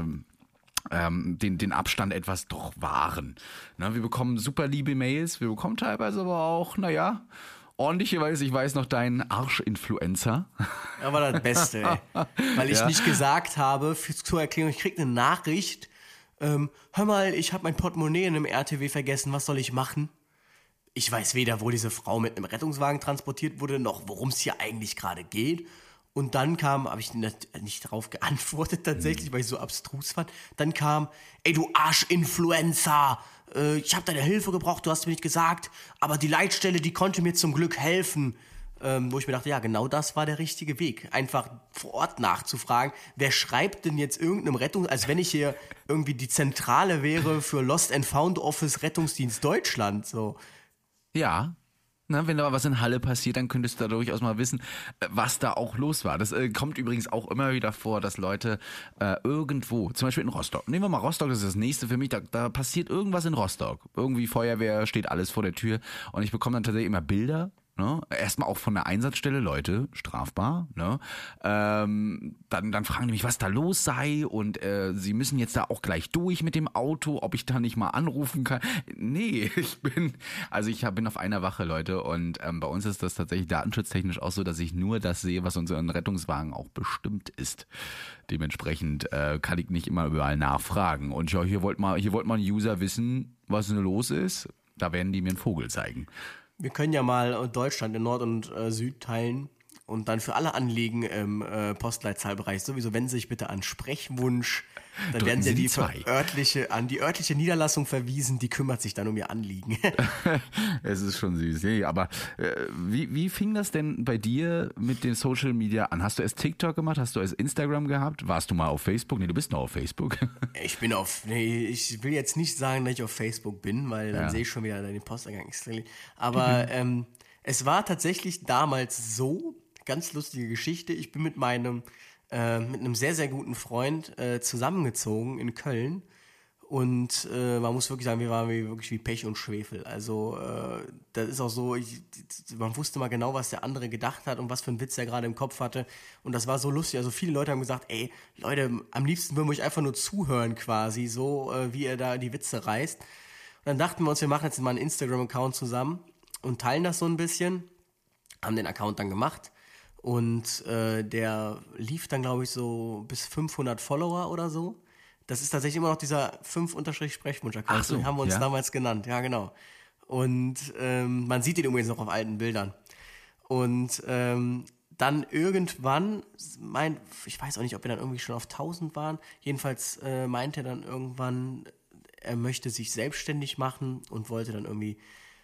den Abstand etwas doch wahren. Ne, wir bekommen super liebe Mails, wir bekommen teilweise aber auch, ordentlicherweise, ich weiß noch, deinen Arsch-Influencer. Er war das Beste, ey. Weil ich nicht gesagt habe, zur Erklärung, ich krieg eine Nachricht, hör mal, ich habe mein Portemonnaie in einem RTW vergessen, was soll ich machen? Ich weiß weder, wo diese Frau mit einem Rettungswagen transportiert wurde, noch worum es hier eigentlich gerade geht. Und dann habe ich nicht darauf geantwortet tatsächlich, weil ich so abstrus fand. Dann kam, ey du Arsch-Influencer, ich habe deine Hilfe gebraucht, du hast mir nicht gesagt, aber die Leitstelle, die konnte mir zum Glück helfen. Wo ich mir dachte, ja, genau das war der richtige Weg. Einfach vor Ort nachzufragen, wer schreibt denn jetzt irgendeinem als wenn ich hier irgendwie die Zentrale wäre für Lost and Found Office Rettungsdienst Deutschland. So. Ja. Na, wenn da was in Halle passiert, dann könntest du da durchaus mal wissen, was da auch los war. Das kommt übrigens auch immer wieder vor, dass Leute irgendwo, zum Beispiel in Rostock, nehmen wir mal Rostock, das ist das nächste für mich, da passiert irgendwas in Rostock. Irgendwie Feuerwehr, steht alles vor der Tür und ich bekomme dann tatsächlich immer Bilder. Ne? Erstmal auch von der Einsatzstelle, Leute, strafbar. Ne? Dann fragen die mich, was da los sei und sie müssen jetzt da auch gleich durch mit dem Auto, ob ich da nicht mal anrufen kann. Nee, ich bin auf einer Wache, Leute, und bei uns ist das tatsächlich datenschutztechnisch auch so, dass ich nur das sehe, was unseren Rettungswagen auch bestimmt ist. Dementsprechend kann ich nicht immer überall nachfragen. Und ja, hier wollte mal ein User wissen, was denn los ist. Da werden die mir einen Vogel zeigen. Wir können ja mal Deutschland in Nord und Süd teilen und dann für alle Anliegen im Postleitzahlbereich sowieso wenden Sie sich bitte an Sprechwunsch. Dann Drücken werden Sie Sie die örtliche Niederlassung verwiesen, die kümmert sich dann um Ihr Anliegen. Es ist schon süß. Nee, aber wie fing das denn bei dir mit den Social Media an? Hast du erst TikTok gemacht? Hast du erst Instagram gehabt? Warst du mal auf Facebook? Nee, du bist noch auf Facebook. Ich will jetzt nicht sagen, dass ich auf Facebook bin, weil dann sehe ich schon wieder den Posteingang. Aber es war tatsächlich damals so, ganz lustige Geschichte, ich bin mit einem sehr, sehr guten Freund zusammengezogen in Köln und man muss wirklich sagen, wir waren wirklich wie Pech und Schwefel. Also das ist auch so, man wusste mal genau, was der andere gedacht hat und was für einen Witz er gerade im Kopf hatte und das war so lustig. Also viele Leute haben gesagt, ey Leute, am liebsten würden wir euch einfach nur zuhören quasi, so wie ihr da die Witze reißt. Und dann dachten wir uns, wir machen jetzt mal einen Instagram-Account zusammen und teilen das so ein bisschen, haben den Account dann gemacht. Und der lief dann, glaube ich, so bis 500 Follower oder so. Das ist tatsächlich immer noch dieser 5-Sprechwunsch-Account. So, den haben wir uns ja. damals genannt. Ja, genau. Und man sieht ihn übrigens noch auf alten Bildern. Und dann irgendwann, ich weiß auch nicht, ob wir dann irgendwie schon auf 1000 waren. Jedenfalls meinte er dann irgendwann, er möchte sich selbstständig machen und wollte dann irgendwie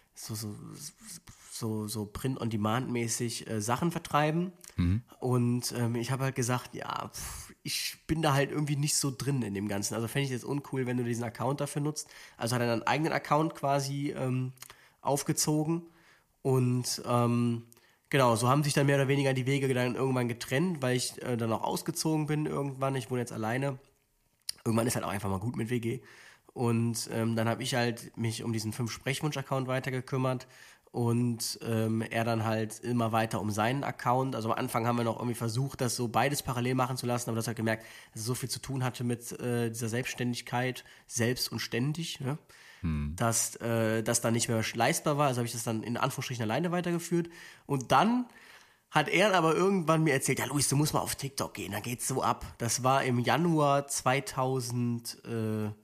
so Print-on-Demand-mäßig Sachen vertreiben. Und ich habe halt gesagt, ja, ich bin da halt irgendwie nicht so drin in dem Ganzen. Also fände ich jetzt uncool, wenn du diesen Account dafür nutzt. Also hat er einen eigenen Account quasi aufgezogen. Und genau, so haben sich dann mehr oder weniger die Wege dann irgendwann getrennt, weil ich dann auch ausgezogen bin irgendwann. Ich wohne jetzt alleine. Irgendwann ist halt auch einfach mal gut mit WG. Und dann habe ich halt mich um diesen 5-Sprechwunsch-Account weiter gekümmert und er dann halt immer weiter um seinen Account. Also am Anfang haben wir noch irgendwie versucht, das so beides parallel machen zu lassen, aber das hat gemerkt, dass es so viel zu tun hatte mit dieser Selbstständigkeit, selbst und ständig, ne? Dass das dann nicht mehr leistbar war. Also habe ich das dann in Anführungsstrichen alleine weitergeführt. Und dann hat er aber irgendwann mir erzählt, ja Luis, du musst mal auf TikTok gehen, da geht's so ab. Das war im Januar 2020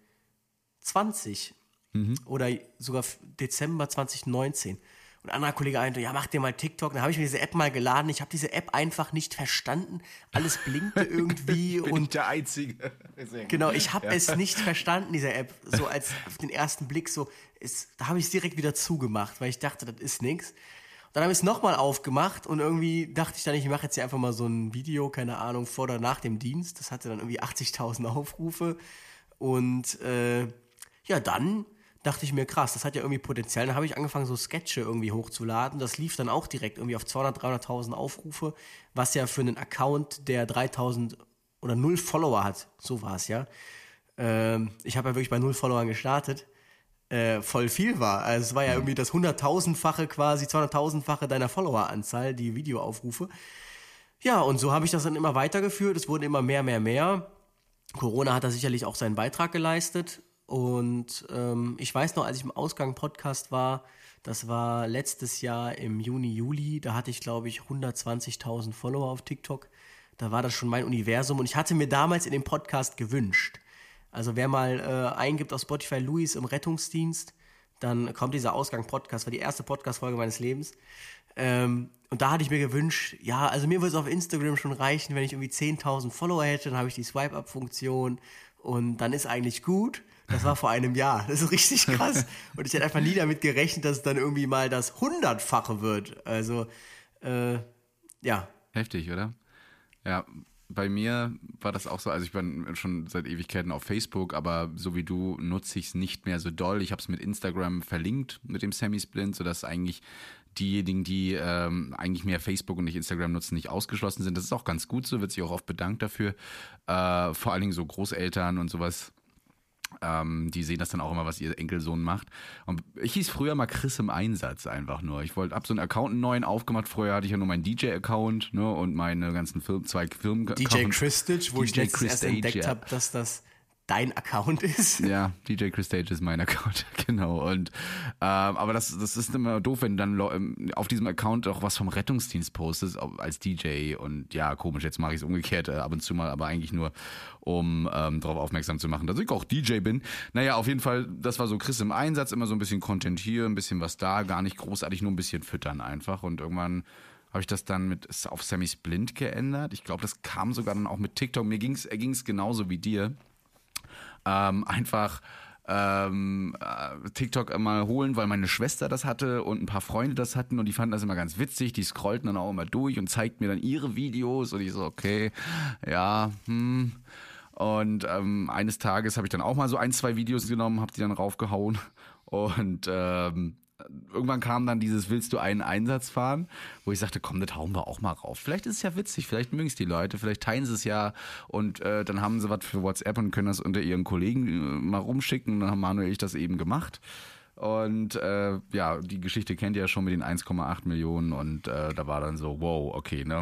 oder sogar Dezember 2019. Und ein anderer Kollege meinte, ja, mach dir mal TikTok. Dann habe ich mir diese App mal geladen. Ich habe diese App einfach nicht verstanden. Alles blinkte irgendwie. Bin und ich der Einzige. genau, ich habe es nicht verstanden, diese App. So als auf den ersten Blick da habe ich es direkt wieder zugemacht, weil ich dachte, das ist nichts. Dann habe ich es nochmal aufgemacht und irgendwie dachte ich dann, ich mache jetzt hier einfach mal so ein Video, keine Ahnung, vor oder nach dem Dienst. Das hatte dann irgendwie 80.000 Aufrufe. Und dann dachte ich mir, krass, das hat ja irgendwie Potenzial. Dann habe ich angefangen, so Sketche irgendwie hochzuladen. Das lief dann auch direkt irgendwie auf 200.000, 300.000 Aufrufe, was ja für einen Account, der 3.000 oder 0 Follower hat, so war es ja. Ich habe ja wirklich bei 0 Followern gestartet, voll viel war. Also es war ja irgendwie das 100.000-fache quasi, 200.000-fache deiner Followeranzahl, die Videoaufrufe. Ja, und so habe ich das dann immer weitergeführt. Es wurden immer mehr. Corona hat da sicherlich auch seinen Beitrag geleistet. Und ich weiß noch, als ich im Ausgang-Podcast war, das war letztes Jahr im Juni, Juli, da hatte ich, glaube ich, 120.000 Follower auf TikTok. Da war das schon mein Universum und ich hatte mir damals in dem Podcast gewünscht. Also wer mal eingibt auf Spotify Luis im Rettungsdienst, dann kommt dieser Ausgang-Podcast, war die erste Podcast-Folge meines Lebens. Und da hatte ich mir gewünscht, ja, also mir würde es auf Instagram schon reichen, wenn ich irgendwie 10.000 Follower hätte, dann habe ich die Swipe-Up-Funktion und dann ist eigentlich gut. Das war vor einem Jahr. Das ist richtig krass. Und ich hätte einfach nie damit gerechnet, dass es dann irgendwie mal das 100-fache wird. Also, ja. Heftig, oder? Ja, bei mir war das auch so, also ich bin schon seit Ewigkeiten auf Facebook, aber so wie du nutze ich es nicht mehr so doll. Ich habe es mit Instagram verlinkt, mit dem Semi-Splint, sodass eigentlich diejenigen, die eigentlich mehr Facebook und nicht Instagram nutzen, nicht ausgeschlossen sind. Das ist auch ganz gut so, wird sich auch oft bedankt dafür. Vor allen Dingen so Großeltern und sowas. Die sehen das dann auch immer, was ihr Enkelsohn macht. Und ich hieß früher mal Chris im Einsatz einfach nur. Ich wollte so einen Account, einen neuen aufgemacht. Vorher hatte ich ja nur meinen DJ-Account, ne, und meine ganzen zwei Firmen. DJ Chris Stitch, wo ich letztens erst entdeckt habe, dass das dein Account ist. Ja, DJ Chris Stage ist mein Account, genau. Und aber das ist immer doof, wenn du dann auf diesem Account auch was vom Rettungsdienst postest als DJ. Und ja, komisch, jetzt mache ich es umgekehrt ab und zu mal, aber eigentlich nur, um darauf aufmerksam zu machen, dass ich auch DJ bin. Naja, auf jeden Fall, das war so Chris im Einsatz, immer so ein bisschen Content hier, ein bisschen was da, gar nicht großartig, nur ein bisschen füttern einfach. Und irgendwann habe ich das dann auf Sammy's Blind geändert. Ich glaube, das kam sogar dann auch mit TikTok. Mir ging's genauso wie dir. Einfach TikTok mal holen, weil meine Schwester das hatte und ein paar Freunde das hatten und die fanden das immer ganz witzig, die scrollten dann auch immer durch und zeigten mir dann ihre Videos und ich so, okay, ja, Und eines Tages habe ich dann auch mal so 1-2 Videos genommen, habe die dann raufgehauen und irgendwann kam dann dieses "Willst du einen Einsatz fahren?", wo ich sagte, komm, das hauen wir auch mal rauf. Vielleicht ist es ja witzig, vielleicht mögen es die Leute, vielleicht teilen sie es ja und dann haben sie was für WhatsApp und können das unter ihren Kollegen mal rumschicken. Und dann haben Manuel und ich das eben gemacht. Und ja, die Geschichte kennt ihr ja schon mit den 1,8 Millionen und da war dann so, wow, okay, ne?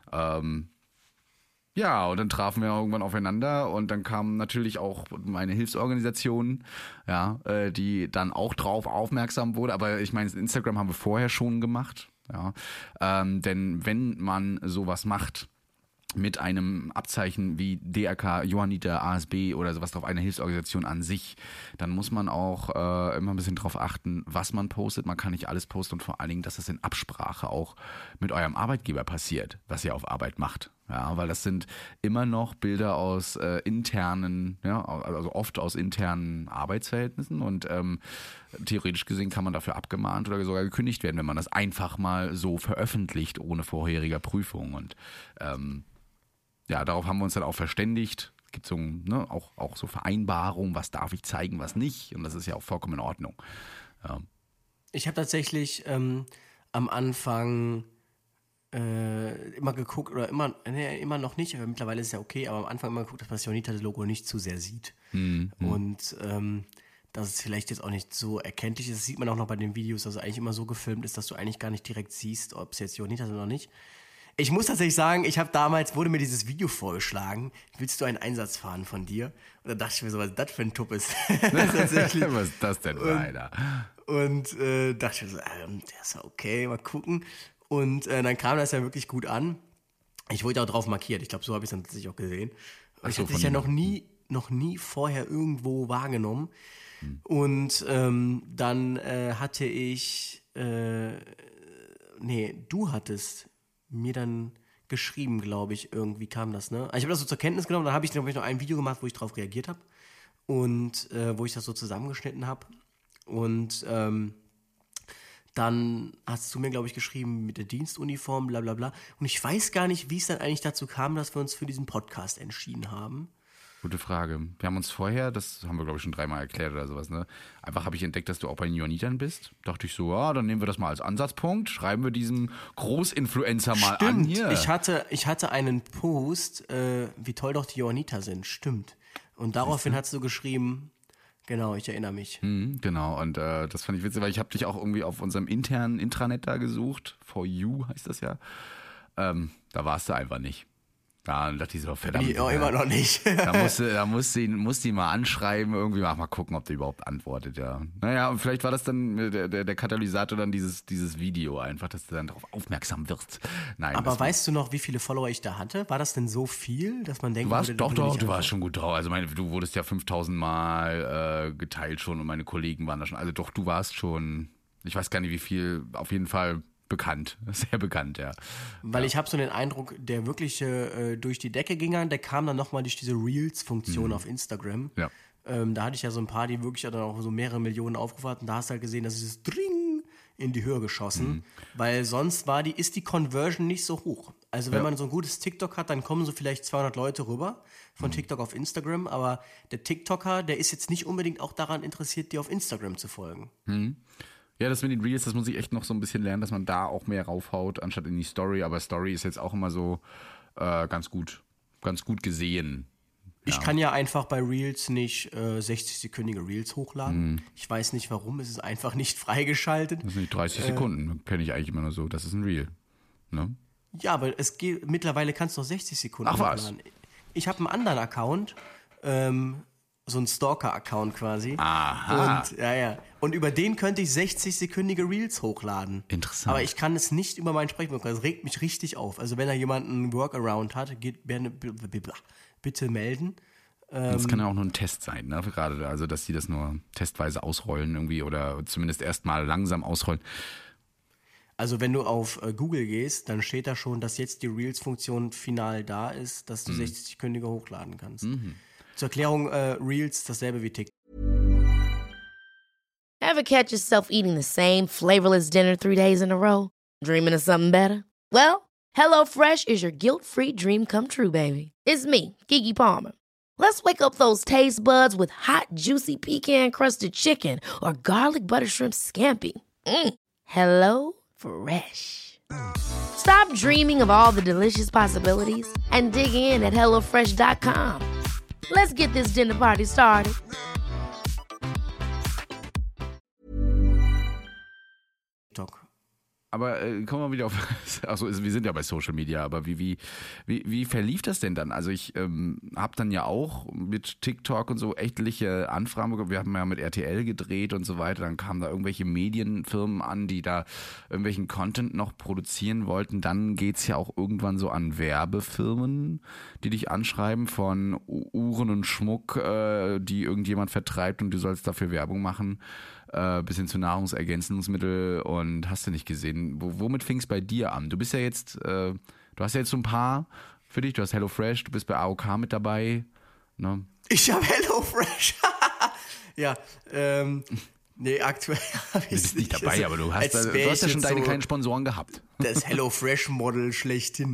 Ja, und dann trafen wir irgendwann aufeinander und dann kamen natürlich auch meine Hilfsorganisationen, ja, die dann auch drauf aufmerksam wurde. Aber ich meine, Instagram haben wir vorher schon gemacht, ja, denn wenn man sowas macht mit einem Abzeichen wie DRK, Johanniter, ASB oder sowas drauf, eine Hilfsorganisation an sich, dann muss man auch immer ein bisschen drauf achten, was man postet. Man kann nicht alles posten und vor allen Dingen, dass das in Absprache auch mit eurem Arbeitgeber passiert, was ihr auf Arbeit macht. Ja, weil das sind immer noch Bilder aus internen, ja, also oft aus internen Arbeitsverhältnissen und theoretisch gesehen kann man dafür abgemahnt oder sogar gekündigt werden, wenn man das einfach mal so veröffentlicht, ohne vorheriger Prüfung. Und ja, darauf haben wir uns dann auch verständigt. Es gibt so, ne, auch so Vereinbarungen, was darf ich zeigen, was nicht. Und das ist ja auch vollkommen in Ordnung. Ja. Ich habe tatsächlich am Anfang immer geguckt, oder immer noch nicht, aber mittlerweile ist es ja okay, aber am Anfang immer geguckt, dass man das Johanniter-Logo nicht zu sehr sieht. Und dass es vielleicht jetzt auch nicht so erkenntlich ist. Das sieht man auch noch bei den Videos, dass es eigentlich immer so gefilmt ist, dass du eigentlich gar nicht direkt siehst, ob es jetzt Johanniter sind oder nicht. Ich muss tatsächlich sagen, wurde mir dieses Video vorgeschlagen, willst du einen Einsatz fahren von dir? Und dann dachte ich mir so, was ist das für ein Tuppes? Was ist das denn, Alter? Und dachte ich mir so, der ist ja okay, mal gucken. Und dann kam das ja wirklich gut an. Ich wurde auch drauf markiert, ich glaube, so habe ich es dann tatsächlich auch gesehen. Und ich hatte dich ja noch nie vorher irgendwo wahrgenommen. Und dann hatte ich, du hattest mir dann geschrieben, glaube ich, irgendwie kam das, ne? Also ich habe das so zur Kenntnis genommen, dann habe ich, glaube ich, noch ein Video gemacht, wo ich drauf reagiert habe und wo ich das so zusammengeschnitten habe und dann hast du mir, glaube ich, geschrieben mit der Dienstuniform, bla bla bla. Und ich weiß gar nicht, wie es dann eigentlich dazu kam, dass wir uns für diesen Podcast entschieden haben. Gute Frage. Wir haben uns vorher, das haben wir, glaube ich, schon 3-mal erklärt oder sowas, ne? Einfach habe ich entdeckt, dass du auch bei den Johannitern bist. Dachte ich so, ja, dann nehmen wir das mal als Ansatzpunkt. Schreiben wir diesen Großinfluencer mal an hier. Ich hatte einen Post, wie toll doch die Johanniter sind. Stimmt. Und daraufhin hast du geschrieben, genau, ich erinnere mich. Genau, und das fand ich witzig, weil ich habe dich auch irgendwie auf unserem internen Intranet da gesucht. For You heißt das ja. Da warst du einfach nicht. Da dachte ich so, verdammt. Nee, immer noch nicht. Da muss die mal anschreiben, irgendwie mal gucken, ob der überhaupt antwortet, ja. Naja, und vielleicht war das dann der Katalysator dann dieses Video einfach, dass du dann darauf aufmerksam wirst. Nein. Aber weißt du noch, wie viele Follower ich da hatte? War das denn so viel, dass man denkt, du warst schon gut drauf. Also du wurdest ja 5000 Mal geteilt schon und meine Kollegen waren da schon. Also doch, du warst schon, ich weiß gar nicht wie viel, auf jeden Fall bekannt, sehr bekannt, ja. Weil ich habe so den Eindruck, der wirkliche durch die Decke ging, der kam dann nochmal durch diese Reels-Funktion auf Instagram. Ja. Da hatte ich ja so ein paar, die wirklich dann auch so mehrere Millionen Aufrufe hatten. Da hast du halt gesehen, dass es ist Dring in die Höhe geschossen, weil sonst ist die Conversion nicht so hoch. Also wenn man so ein gutes TikTok hat, dann kommen so vielleicht 200 Leute rüber von TikTok auf Instagram, aber der TikToker, der ist jetzt nicht unbedingt auch daran interessiert, dir auf Instagram zu folgen. Ja, das mit den Reels, das muss ich echt noch so ein bisschen lernen, dass man da auch mehr raufhaut, anstatt in die Story. Aber Story ist jetzt auch immer so ganz gut gesehen. Ich kann ja einfach bei Reels nicht 60-sekündige Reels hochladen. Ich weiß nicht warum, es ist einfach nicht freigeschaltet. Das sind die 30 Sekunden, kenne ich eigentlich immer nur so. Das ist ein Reel. Ne? Ja, aber mittlerweile kannst du auch 60 Sekunden Ach was. hochladen. Ich habe einen anderen Account, so einen Stalker-Account quasi. Aha. Und über den könnte ich 60-sekündige Reels hochladen. Interessant. Aber ich kann es nicht über meinen Sprechmodus. Das regt mich richtig auf. Also wenn da jemand einen Workaround hat, bitte melden. Das kann ja auch nur ein Test sein, ne? Gerade, also dass sie das nur testweise ausrollen irgendwie oder zumindest erstmal langsam ausrollen. Also wenn du auf Google gehst, dann steht da schon, dass jetzt die Reels-Funktion final da ist, dass du 60-sekündige hochladen kannst. Zur Erklärung, Reels dasselbe wie TikTok. Ever catch yourself eating the same flavorless dinner 3 days in a row? Dreaming of something better? Well, HelloFresh is your guilt-free dream come true, baby. It's me, Keke Palmer. Let's wake up those taste buds with hot, juicy pecan-crusted chicken or garlic butter shrimp scampi. Hello Fresh. Stop dreaming of all the delicious possibilities and dig in at HelloFresh.com. Let's get this dinner party started. Aber kommen wir wieder auf, also wir sind ja bei Social Media, aber wie verlief das denn dann? Also ich habe dann ja auch mit TikTok und so etliche Anfragen bekommen. Wir haben ja mit RTL gedreht und so weiter. Dann kamen da irgendwelche Medienfirmen an, die da irgendwelchen Content noch produzieren wollten. Dann geht's ja auch irgendwann so an Werbefirmen, die dich anschreiben von Uhren und Schmuck, die irgendjemand vertreibt und du sollst dafür Werbung machen. Bis hin zu Nahrungsergänzungsmittel und hast du nicht gesehen. Womit fing es bei dir an? Du bist ja jetzt, du hast ja jetzt so ein paar für dich, du hast HelloFresh, du bist bei AOK mit dabei. Ne? Ich habe HelloFresh. Ja, nee, aktuell habe ich es nicht dabei, aber du hast ja schon deine kleinen Sponsoren gehabt. Das HelloFresh-Model schlechthin.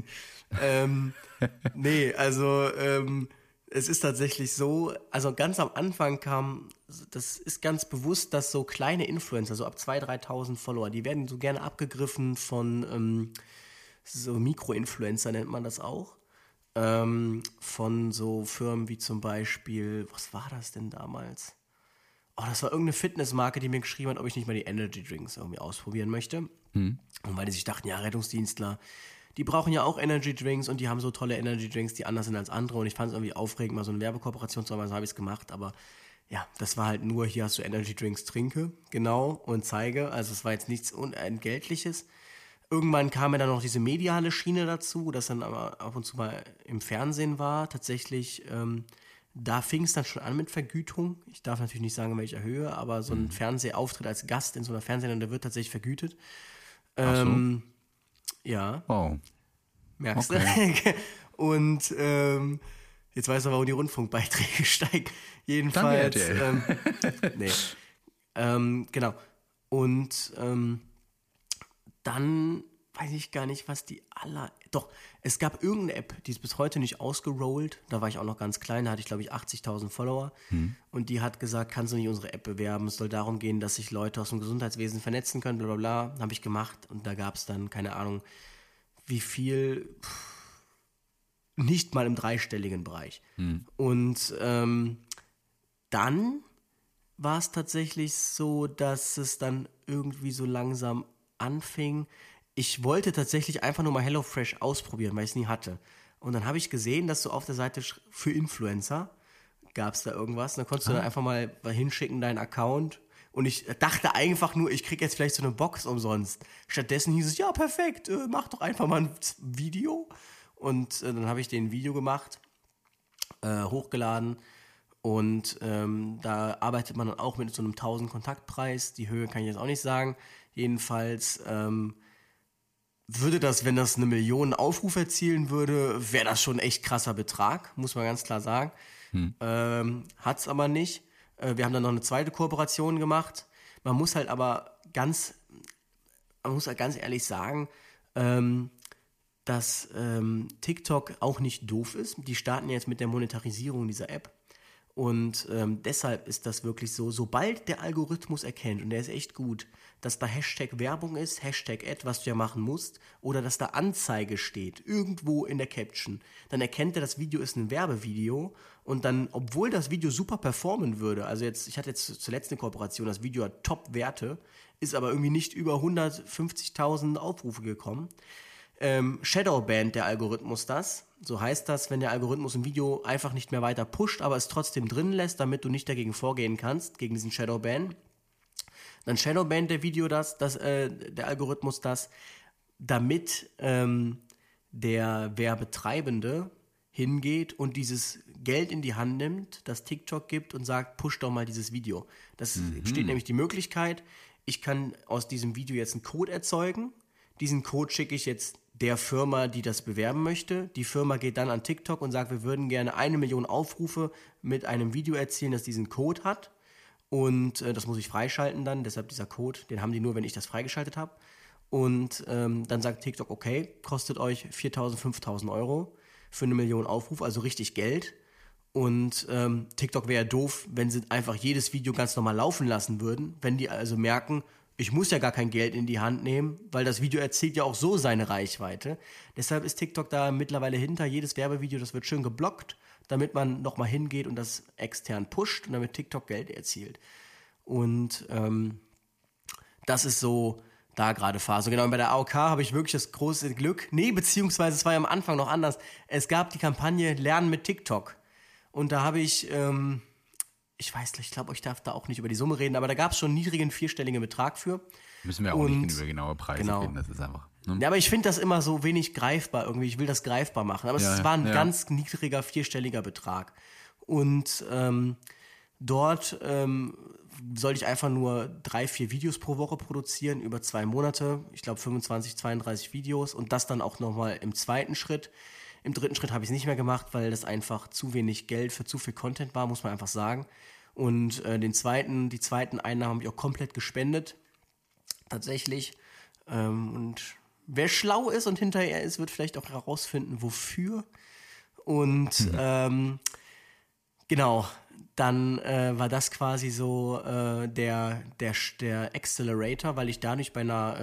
Nee, also es ist tatsächlich so, also ganz am Anfang das ist ganz bewusst, dass so kleine Influencer, so ab 2.000, 3.000 Follower, die werden so gerne abgegriffen von so Mikroinfluencer nennt man das auch, von so Firmen wie zum Beispiel, was war das denn damals? Oh, das war irgendeine Fitnessmarke, die mir geschrieben hat, ob ich nicht mal die Energy Drinks irgendwie ausprobieren möchte. Und weil die sich dachten, ja, Rettungsdienstler, die brauchen ja auch Energy Drinks und die haben so tolle Energy Drinks, die anders sind als andere. Und ich fand es irgendwie aufregend, mal so eine Werbekooperation zu haben, also habe ich es gemacht. Aber ja, das war halt nur, hier hast du Energy Drinks, trinke, genau, und zeige. Also es war jetzt nichts Unentgeltliches. Irgendwann kam mir dann noch diese mediale Schiene dazu, das dann aber ab und zu mal im Fernsehen war. Tatsächlich, da fing es dann schon an mit Vergütung. Ich darf natürlich nicht sagen, in welcher Höhe, aber so ein Fernsehauftritt als Gast in so einer Fernsehsendung, der wird tatsächlich vergütet. Ach so. Ja. Oh. Merkst Okay. du? Und jetzt weißt du, warum die Rundfunkbeiträge steigen. Jedenfalls. Nee. Genau. Und dann weiß ich gar nicht, was Doch, es gab irgendeine App, die ist bis heute nicht ausgerollt. Da war ich auch noch ganz klein, da hatte ich, glaube ich, 80.000 Follower. Und die hat gesagt, kannst du nicht unsere App bewerben? Es soll darum gehen, dass sich Leute aus dem Gesundheitswesen vernetzen können, bla bla bla. Habe ich gemacht und da gab es dann, keine Ahnung, wie viel, nicht mal im dreistelligen Bereich. Und dann war es tatsächlich so, dass es dann irgendwie so langsam anfing. Ich wollte tatsächlich einfach nur mal HelloFresh ausprobieren, weil ich es nie hatte. Und dann habe ich gesehen, dass du auf der Seite für Influencer gab es da irgendwas. Und dann konntest du dann einfach mal hinschicken, deinen Account. Und ich dachte einfach nur, ich kriege jetzt vielleicht so eine Box umsonst. Stattdessen hieß es, ja, perfekt, mach doch einfach mal ein Video. Und dann habe ich den Video gemacht, hochgeladen. Und da arbeitet man dann auch mit so einem 1000-Kontaktpreis. Die Höhe kann ich jetzt auch nicht sagen. Jedenfalls würde das, wenn das 1 Million Aufrufe erzielen würde, wäre das schon ein echt krasser Betrag, muss man ganz klar sagen. Hat's aber nicht. Wir haben dann noch eine zweite Kooperation gemacht. Man muss halt ganz ehrlich sagen, dass TikTok auch nicht doof ist. Die starten jetzt mit der Monetarisierung dieser App. Und deshalb ist das wirklich so, sobald der Algorithmus erkennt, und der ist echt gut, dass da Hashtag Werbung ist, Hashtag Ad, was du ja machen musst, oder dass da Anzeige steht, irgendwo in der Caption, dann erkennt er, das Video ist ein Werbevideo und dann, obwohl das Video super performen würde, also ich hatte jetzt zuletzt eine Kooperation, das Video hat Top-Werte, ist aber irgendwie nicht über 150.000 Aufrufe gekommen, Shadowband der Algorithmus das. So heißt das, wenn der Algorithmus ein Video einfach nicht mehr weiter pusht, aber es trotzdem drin lässt, damit du nicht dagegen vorgehen kannst, gegen diesen Shadowban. Dann Shadowband der Video der Algorithmus das, damit der Werbetreibende hingeht und dieses Geld in die Hand nimmt, das TikTok gibt und sagt, push doch mal dieses Video. Das steht nämlich die Möglichkeit, ich kann aus diesem Video jetzt einen Code erzeugen. Diesen Code schicke ich jetzt der Firma, die das bewerben möchte. Die Firma geht dann an TikTok und sagt, wir würden gerne 1 Million Aufrufe mit einem Video erzielen, das diesen Code hat. Und das muss ich freischalten dann. Deshalb dieser Code, den haben die nur, wenn ich das freigeschaltet habe. Und dann sagt TikTok, okay, kostet euch 4.000, 5.000 Euro für 1 Million Aufrufe, also richtig Geld. Und TikTok wäre ja doof, wenn sie einfach jedes Video ganz normal laufen lassen würden. Wenn die also merken, ich muss ja gar kein Geld in die Hand nehmen, weil das Video erzielt ja auch so seine Reichweite. Deshalb ist TikTok da mittlerweile hinter. Jedes Werbevideo, das wird schön geblockt, damit man nochmal hingeht und das extern pusht und damit TikTok Geld erzielt. Und das ist so da gerade Phase. Genau, und bei der AOK habe ich wirklich das große Glück. Nee, beziehungsweise es war ja am Anfang noch anders. Es gab die Kampagne Lernen mit TikTok. Und da habe ich... ich glaube, ich darf da auch nicht über die Summe reden, aber da gab es schon einen niedrigen 4-stelligen Betrag für. Müssen wir auch nicht über genaue Preise reden, das ist einfach... Ne? Ja, aber ich finde das immer so wenig greifbar irgendwie. Ich will das greifbar machen. Aber es war ein ganz niedriger 4-stelliger Betrag. Und dort sollte ich einfach nur 3-4 Videos pro Woche produzieren, über 2 Monate. Ich glaube 25, 32 Videos und das dann auch nochmal im zweiten Schritt. Im dritten Schritt habe ich es nicht mehr gemacht, weil das einfach zu wenig Geld für zu viel Content war, muss man einfach sagen. Und die zweiten Einnahmen habe ich auch komplett gespendet. Tatsächlich. Und wer schlau ist und hinterher ist, wird vielleicht auch herausfinden, wofür. Und genau, dann war das quasi so der Accelerator, weil ich dadurch bei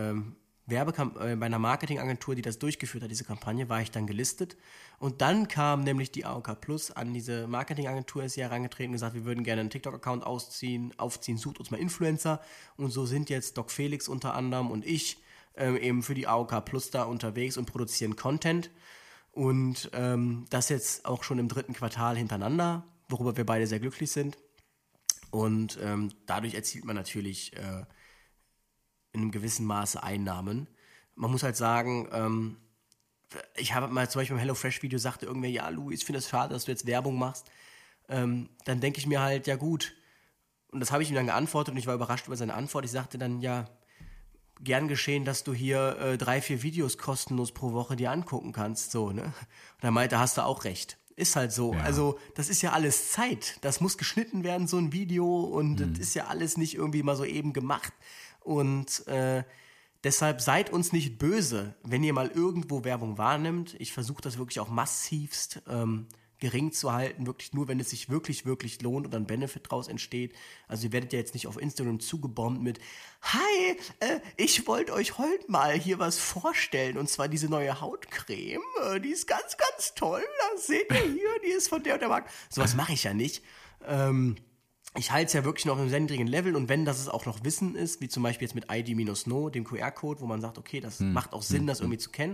einer Marketingagentur, die das durchgeführt hat, diese Kampagne, war ich dann gelistet. Und dann kam nämlich die AOK Plus an diese Marketingagentur, ist sie herangetreten und gesagt, wir würden gerne einen TikTok-Account aufziehen, sucht uns mal Influencer. Und so sind jetzt Doc Felix unter anderem und ich eben für die AOK Plus da unterwegs und produzieren Content. Und das jetzt auch schon im 3. Quartal hintereinander, worüber wir beide sehr glücklich sind. Und dadurch erzielt man natürlich in einem gewissen Maße Einnahmen. Man muss halt sagen, ich habe mal zum Beispiel im HelloFresh-Video sagte irgendwer, ja Louis, ich finde es schade, dass du jetzt Werbung machst. Dann denke ich mir halt, ja gut. Und das habe ich ihm dann geantwortet und ich war überrascht über seine Antwort. Ich sagte dann, ja, gern geschehen, dass du hier 3-4 Videos kostenlos pro Woche dir angucken kannst. So, ne? Und er meinte, hast du auch recht. Ist halt so. Ja. Also das ist ja alles Zeit. Das muss geschnitten werden, so ein Video. Und das ist ja alles nicht irgendwie mal so eben gemacht. Und deshalb seid uns nicht böse, wenn ihr mal irgendwo Werbung wahrnimmt. Ich versuche das wirklich auch massivst gering zu halten, wirklich nur, wenn es sich wirklich, wirklich lohnt und ein Benefit draus entsteht. Also ihr werdet ja jetzt nicht auf Instagram zugebombt mit Hi, ich wollte euch heute mal hier was vorstellen und zwar diese neue Hautcreme, die ist ganz, ganz toll, das seht ihr hier, die ist von der und der Marke. Sowas mache ich ja nicht. Ich halte es ja wirklich noch im sehr niedrigen Level und wenn das es auch noch Wissen ist, wie zum Beispiel jetzt mit ID-No, dem QR-Code, wo man sagt, okay, das macht auch Sinn, das irgendwie zu kennen.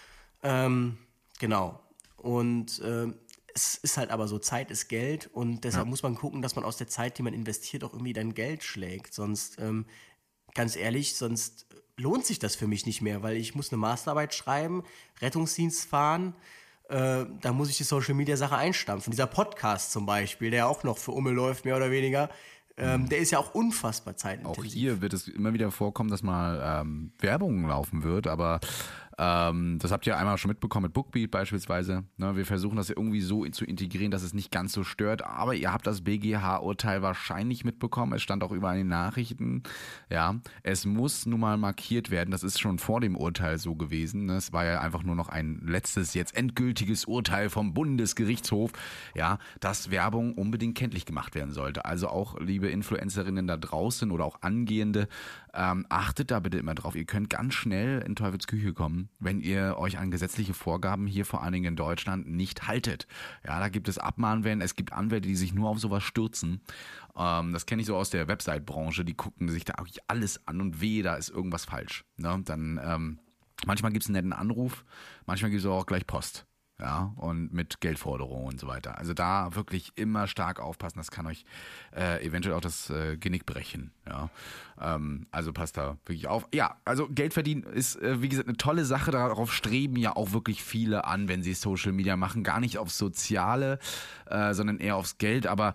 Genau. Und es ist halt aber so, Zeit ist Geld und deshalb muss man gucken, dass man aus der Zeit, die man investiert, auch irgendwie dann Geld schlägt. Sonst, ganz ehrlich, sonst lohnt sich das für mich nicht mehr, weil ich muss eine Masterarbeit schreiben, Rettungsdienst fahren, da muss ich die Social-Media-Sache einstampfen. Dieser Podcast zum Beispiel, der auch noch für Umme läuft, mehr oder weniger, der ist ja auch unfassbar zeitintensiv. Auch hier wird es immer wieder vorkommen, dass mal Werbung laufen wird, aber Das habt ihr einmal schon mitbekommen mit Bookbeat beispielsweise. Ne, wir versuchen das irgendwie so zu integrieren, dass es nicht ganz so stört. Aber ihr habt das BGH-Urteil wahrscheinlich mitbekommen. Es stand auch überall in den Nachrichten. Ja, es muss nun mal markiert werden. Das ist schon vor dem Urteil so gewesen. Ne? Es war ja einfach nur noch ein letztes, jetzt endgültiges Urteil vom Bundesgerichtshof, ja, dass Werbung unbedingt kenntlich gemacht werden sollte. Also auch, liebe Influencerinnen da draußen oder auch Angehende, achtet da bitte immer drauf. Ihr könnt ganz schnell in Teufels Küche kommen, wenn ihr euch an gesetzliche Vorgaben hier vor allen Dingen in Deutschland nicht haltet. Ja, da gibt es Abmahnwellen, es gibt Anwälte, die sich nur auf sowas stürzen. Das kenne ich so aus der Website-Branche, die gucken sich da wirklich alles an und wehe, da ist irgendwas falsch. Ne? Dann manchmal gibt es einen netten Anruf, manchmal gibt es auch gleich Post. Ja, und mit Geldforderungen und so weiter. Also da wirklich immer stark aufpassen, das kann euch eventuell auch das Genick brechen. Ja, also passt da wirklich auf. Ja, also Geld verdienen ist, wie gesagt, eine tolle Sache. Darauf streben ja auch wirklich viele an, wenn sie Social Media machen. Gar nicht aufs Soziale, sondern eher aufs Geld. Aber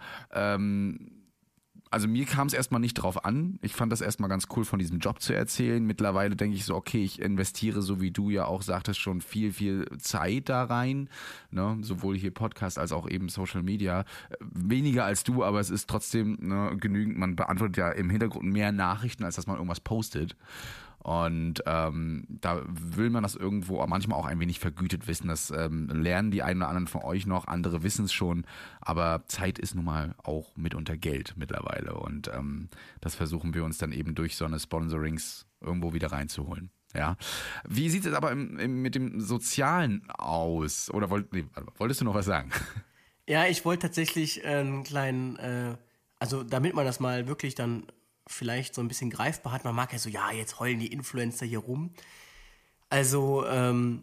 also mir kam es erstmal nicht drauf an. Ich fand das erstmal ganz cool, von diesem Job zu erzählen. Mittlerweile denke ich so, okay, ich investiere, so wie du ja auch sagtest, schon viel, viel Zeit da rein. Ne? Sowohl hier Podcast als auch eben Social Media. Weniger als du, aber es ist trotzdem genügend. Man beantwortet ja im Hintergrund mehr Nachrichten, als dass man irgendwas postet. Und da will man das irgendwo manchmal auch ein wenig vergütet wissen. Das lernen die einen oder anderen von euch noch, andere wissen es schon. Aber Zeit ist nun mal auch mitunter Geld mittlerweile. Und das versuchen wir uns dann eben durch so eine Sponsorings irgendwo wieder reinzuholen. Ja. Wie sieht es aber mit dem Sozialen aus? Oder wolltest du noch was sagen? Ja, ich wollte tatsächlich einen kleinen, also damit man das mal wirklich dann vielleicht so ein bisschen greifbar hat. Man mag ja so, ja, jetzt heulen die Influencer hier rum. Also, also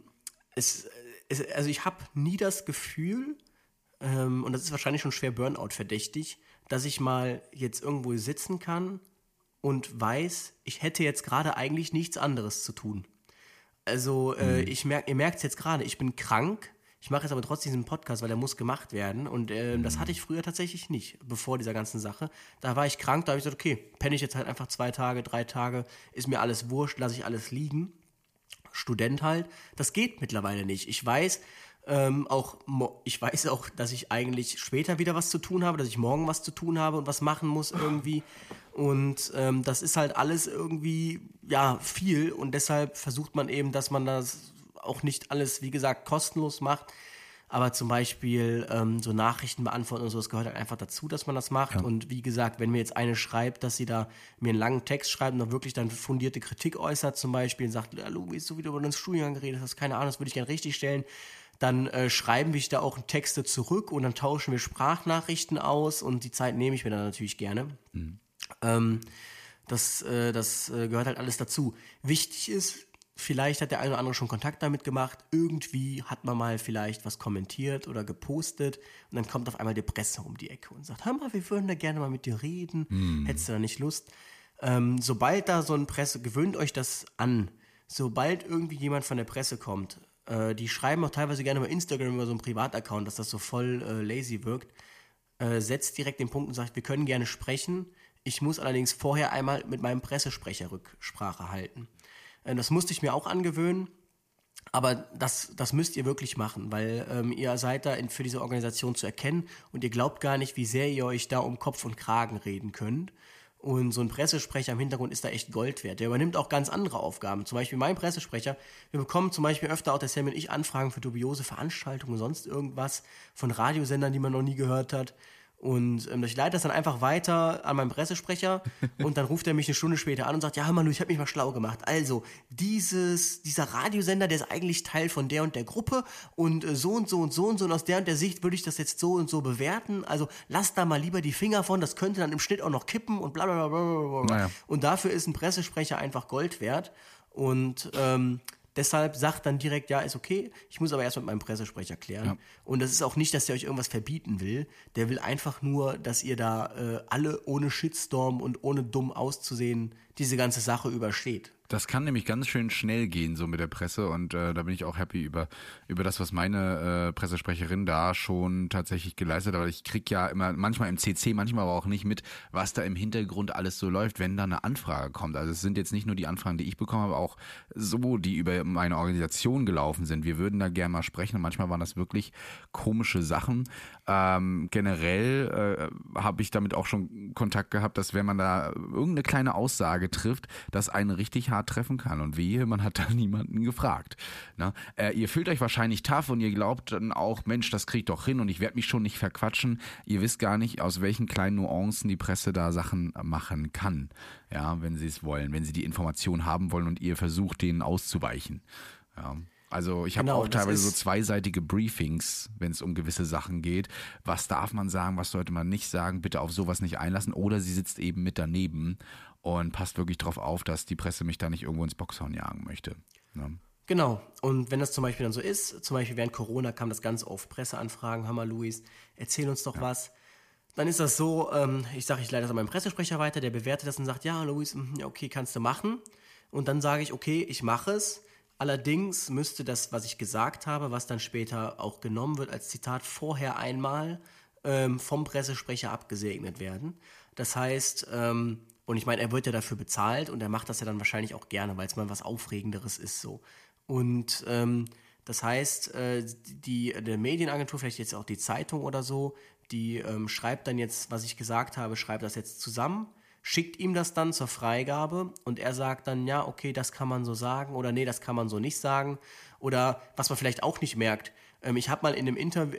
ich habe nie das Gefühl, und das ist wahrscheinlich schon schwer Burnout verdächtig, dass ich mal jetzt irgendwo sitzen kann und weiß, ich hätte jetzt gerade eigentlich nichts anderes zu tun. Also, ihr merkt es jetzt gerade, ich bin krank. Ich mache jetzt aber trotzdem diesen Podcast, weil der muss gemacht werden. Und das hatte ich früher tatsächlich nicht, bevor dieser ganzen Sache. Da war ich krank, da habe ich gesagt, okay, penne ich jetzt halt einfach 2 Tage, 3 Tage, ist mir alles wurscht, lasse ich alles liegen. Student halt. Das geht mittlerweile nicht. Ich weiß auch, dass ich eigentlich später wieder was zu tun habe, dass ich morgen was zu tun habe und was machen muss irgendwie. Und das ist halt alles irgendwie, ja, viel. Und deshalb versucht man eben, dass man das auch nicht alles, wie gesagt, kostenlos macht, aber zum Beispiel so Nachrichten beantworten und so, das gehört halt einfach dazu, dass man das macht. Ja. Und wie gesagt, wenn mir jetzt eine schreibt, dass sie da mir einen langen Text schreibt und dann wirklich dann fundierte Kritik äußert zum Beispiel und sagt, Lubi, ist so wieder über den Studiengang geredet hast, keine Ahnung, das würde ich gerne richtig stellen, dann schreiben wir da auch Texte zurück und dann tauschen wir Sprachnachrichten aus und die Zeit nehme ich mir dann natürlich gerne. Das gehört halt alles dazu. Wichtig ist, vielleicht hat der eine oder andere schon Kontakt damit gemacht. Irgendwie hat man mal vielleicht was kommentiert oder gepostet und dann kommt auf einmal die Presse um die Ecke und sagt, hör mal, wir würden da gerne mal mit dir reden. Hättest du da nicht Lust? Sobald da so ein gewöhnt euch das an, sobald irgendwie jemand von der Presse kommt, die schreiben auch teilweise gerne über Instagram, über so einen Privataccount, dass das so voll lazy wirkt, setzt direkt den Punkt und sagt, wir können gerne sprechen. Ich muss allerdings vorher einmal mit meinem Pressesprecher Rücksprache halten. Das musste ich mir auch angewöhnen, aber das müsst ihr wirklich machen, weil ihr seid da für diese Organisation zu erkennen und ihr glaubt gar nicht, wie sehr ihr euch da um Kopf und Kragen reden könnt. Und so ein Pressesprecher im Hintergrund ist da echt Gold wert. Der übernimmt auch ganz andere Aufgaben. Zum Beispiel mein Pressesprecher. Wir bekommen zum Beispiel öfter auch der Sam und ich Anfragen für dubiose Veranstaltungen und sonst irgendwas von Radiosendern, die man noch nie gehört hat. Und ich leite das dann einfach weiter an meinen Pressesprecher und dann ruft er mich eine Stunde später an und sagt, ja, hör mal, ich habe mich mal schlau gemacht. Also, dieser Radiosender, der ist eigentlich Teil von der und der Gruppe und so und so und so und so und aus der und der Sicht würde ich das jetzt so und so bewerten. Also, lass da mal lieber die Finger von, das könnte dann im Schnitt auch noch kippen und bla bla bla bla bla. Naja. Und dafür ist ein Pressesprecher einfach Gold wert und deshalb sagt dann direkt, ja, ist okay, ich muss aber erst mit meinem Pressesprecher klären. Ja. Und das ist auch nicht, dass der euch irgendwas verbieten will. Der will einfach nur, dass ihr da alle ohne Shitstorm und ohne dumm auszusehen diese ganze Sache übersteht. Das kann nämlich ganz schön schnell gehen, so mit der Presse, und da bin ich auch happy über das, was meine Pressesprecherin da schon tatsächlich geleistet hat. Aber ich krieg ja immer, manchmal im CC, manchmal aber auch nicht mit, was da im Hintergrund alles so läuft, wenn da eine Anfrage kommt. Also es sind jetzt nicht nur die Anfragen, die ich bekomme, aber auch so, die über meine Organisation gelaufen sind. Wir würden da gerne mal sprechen, und manchmal waren das wirklich komische Sachen. Generell habe ich damit auch schon Kontakt gehabt, dass wenn man da irgendeine kleine Aussage trifft, das einen richtig hart treffen kann. Und wehe, man hat da niemanden gefragt. Ne? Ihr fühlt euch wahrscheinlich tough und ihr glaubt dann auch, Mensch, das krieg ich doch hin und ich werde mich schon nicht verquatschen. Ihr wisst gar nicht, aus welchen kleinen Nuancen die Presse da Sachen machen kann. Ja, wenn sie es wollen, wenn sie die Information haben wollen und ihr versucht, denen auszuweichen. Ja. Also ich habe auch teilweise so zweiseitige Briefings, wenn es um gewisse Sachen geht. Was darf man sagen, was sollte man nicht sagen? Bitte auf sowas nicht einlassen. Oder sie sitzt eben mit daneben und passt wirklich darauf auf, dass die Presse mich da nicht irgendwo ins Boxhorn jagen möchte. Ja. Genau. Und wenn das zum Beispiel dann so ist, zum Beispiel während Corona kam das ganz oft, Presseanfragen, hör mal Luis, erzähl uns doch was. Dann ist das so, ich leite das an meinen Pressesprecher weiter, der bewertet das und sagt, ja Luis, ja, okay, kannst du machen. Und dann sage ich, okay, ich mache es. Allerdings müsste das, was ich gesagt habe, was dann später auch genommen wird als Zitat, vorher einmal vom Pressesprecher abgesegnet werden. Das heißt, und ich meine, er wird ja dafür bezahlt und er macht das ja dann wahrscheinlich auch gerne, weil es mal was Aufregenderes ist so. Und das heißt, der Medienagentur, vielleicht jetzt auch die Zeitung oder so, die schreibt dann jetzt, was ich gesagt habe, schreibt das jetzt zusammen, schickt ihm das dann zur Freigabe und er sagt dann, ja, okay, das kann man so sagen oder nee, das kann man so nicht sagen. Oder was man vielleicht auch nicht merkt, ich habe mal in einem Interview,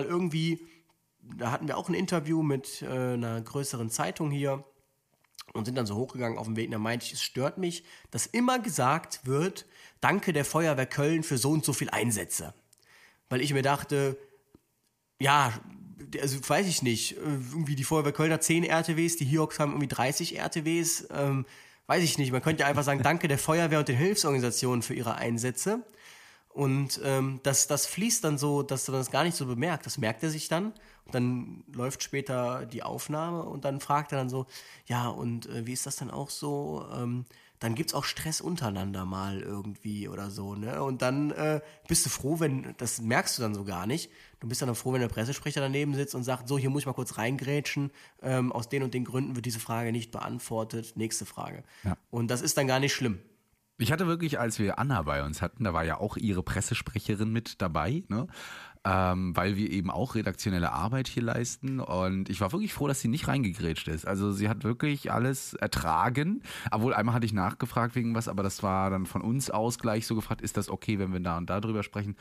da hatten wir auch ein Interview mit einer größeren Zeitung hier und sind dann so hochgegangen auf dem Weg und da meinte ich, es stört mich, dass immer gesagt wird, danke der Feuerwehr Köln für so und so viel Einsätze. Weil ich mir dachte, ja, also weiß ich nicht, irgendwie die Feuerwehr Köln hat 10 RTWs, die Hiox haben irgendwie 30 RTWs, weiß ich nicht, man könnte ja einfach sagen, danke der Feuerwehr und den Hilfsorganisationen für ihre Einsätze und das fließt dann so, dass man das gar nicht so bemerkt, das merkt er sich dann und dann läuft später die Aufnahme und dann fragt er dann so, ja und wie ist das dann auch so, dann gibt's auch Stress untereinander mal irgendwie oder so, ne? Und dann bist du froh, das merkst du dann so gar nicht. Du bist dann froh, wenn der Pressesprecher daneben sitzt und sagt, so, hier muss ich mal kurz reingrätschen, aus den und den Gründen wird diese Frage nicht beantwortet, nächste Frage. Ja. Und das ist dann gar nicht schlimm. Ich hatte wirklich, als wir Anna bei uns hatten, da war ja auch ihre Pressesprecherin mit dabei, ne? Weil wir eben auch redaktionelle Arbeit hier leisten und ich war wirklich froh, dass sie nicht reingegrätscht ist. Also sie hat wirklich alles ertragen, obwohl einmal hatte ich nachgefragt wegen was, aber das war dann von uns aus gleich so gefragt, ist das okay, wenn wir da und da drüber sprechen?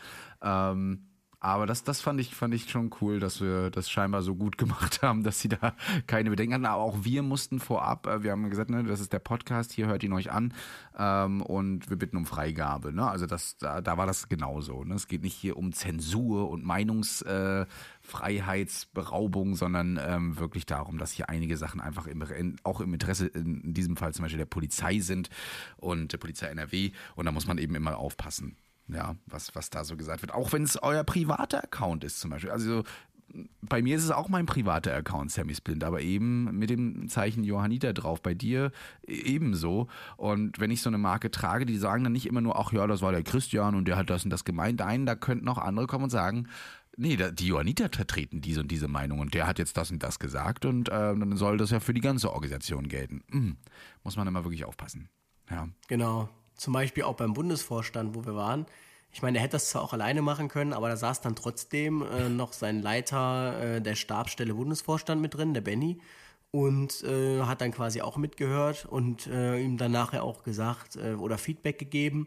Aber das fand ich schon cool, dass wir das scheinbar so gut gemacht haben, dass sie da keine Bedenken hatten. Aber auch wir mussten vorab, wir haben gesagt, ne, das ist der Podcast, hier hört ihn euch an und wir bitten um Freigabe. Ne? Also da war das genauso. Ne? Es geht nicht hier um Zensur und Meinungsfreiheitsberaubung, sondern wirklich darum, dass hier einige Sachen einfach auch im Interesse in diesem Fall zum Beispiel der Polizei sind und der Polizei NRW. Und da muss man eben immer aufpassen. Ja, was da so gesagt wird. Auch wenn es euer privater Account ist zum Beispiel. Also bei mir ist es auch mein privater Account, Sammy Splint, aber eben mit dem Zeichen Johanniter drauf. Bei dir ebenso. Und wenn ich so eine Marke trage, die sagen dann nicht immer nur, ach ja, das war der Christian und der hat das und das gemeint. Nein, da könnten auch andere kommen und sagen, nee, die Johanniter vertreten diese und diese Meinung und der hat jetzt das und das gesagt und dann soll das ja für die ganze Organisation gelten. Muss man immer wirklich aufpassen. Ja. Genau. Zum Beispiel auch beim Bundesvorstand, wo wir waren. Ich meine, er hätte das zwar auch alleine machen können, aber da saß dann trotzdem noch sein Leiter der Stabsstelle Bundesvorstand mit drin, der Benny, und hat dann quasi auch mitgehört und ihm dann nachher auch gesagt oder Feedback gegeben.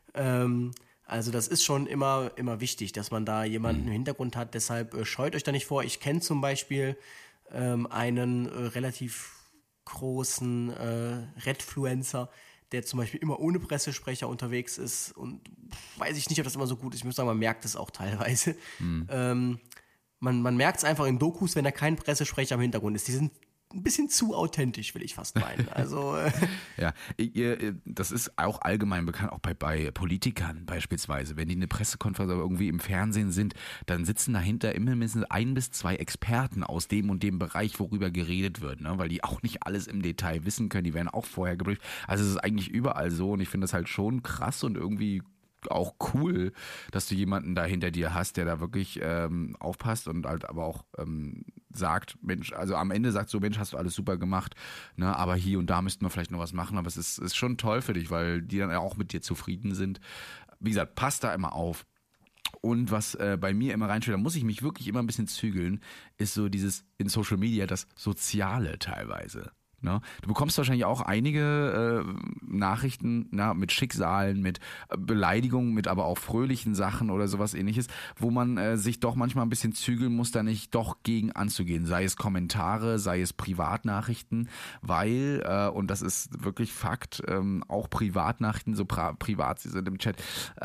Also das ist schon immer wichtig, dass man da jemanden im Hintergrund hat. Deshalb scheut euch da nicht vor. Ich kenne zum Beispiel einen relativ großen Redfluencer, der zum Beispiel immer ohne Pressesprecher unterwegs ist und weiß ich nicht, ob das immer so gut ist. Ich muss sagen, man merkt es auch teilweise. Man merkt es einfach in Dokus, wenn da kein Pressesprecher im Hintergrund ist. Die sind ein bisschen zu authentisch, will ich fast meinen. Also Ja, das ist auch allgemein bekannt, auch bei Politikern beispielsweise. Wenn die eine Pressekonferenz oder irgendwie im Fernsehen sind, dann sitzen dahinter immer mindestens 1 bis 2 Experten aus dem und dem Bereich, worüber geredet wird, ne? Weil die auch nicht alles im Detail wissen können, die werden auch vorher gebrieft. Also es ist eigentlich überall so und ich finde das halt schon krass und irgendwie auch cool, dass du jemanden da hinter dir hast, der da wirklich aufpasst und halt aber auch sagt, Mensch, also am Ende sagt so, Mensch, hast du alles super gemacht, ne, aber hier und da müssten wir vielleicht noch was machen, aber es ist schon toll für dich, weil die dann ja auch mit dir zufrieden sind. Wie gesagt, passt da immer auf. Und was bei mir immer reinsteht, da muss ich mich wirklich immer ein bisschen zügeln, ist so dieses in Social Media, das Soziale teilweise. Ne? Du bekommst wahrscheinlich auch einige Nachrichten mit Schicksalen, mit Beleidigungen, mit aber auch fröhlichen Sachen oder sowas ähnliches, wo man sich doch manchmal ein bisschen zügeln muss, da nicht doch gegen anzugehen. Sei es Kommentare, sei es Privatnachrichten, weil, und das ist wirklich Fakt, auch Privatnachrichten, so privat sie sind im Chat,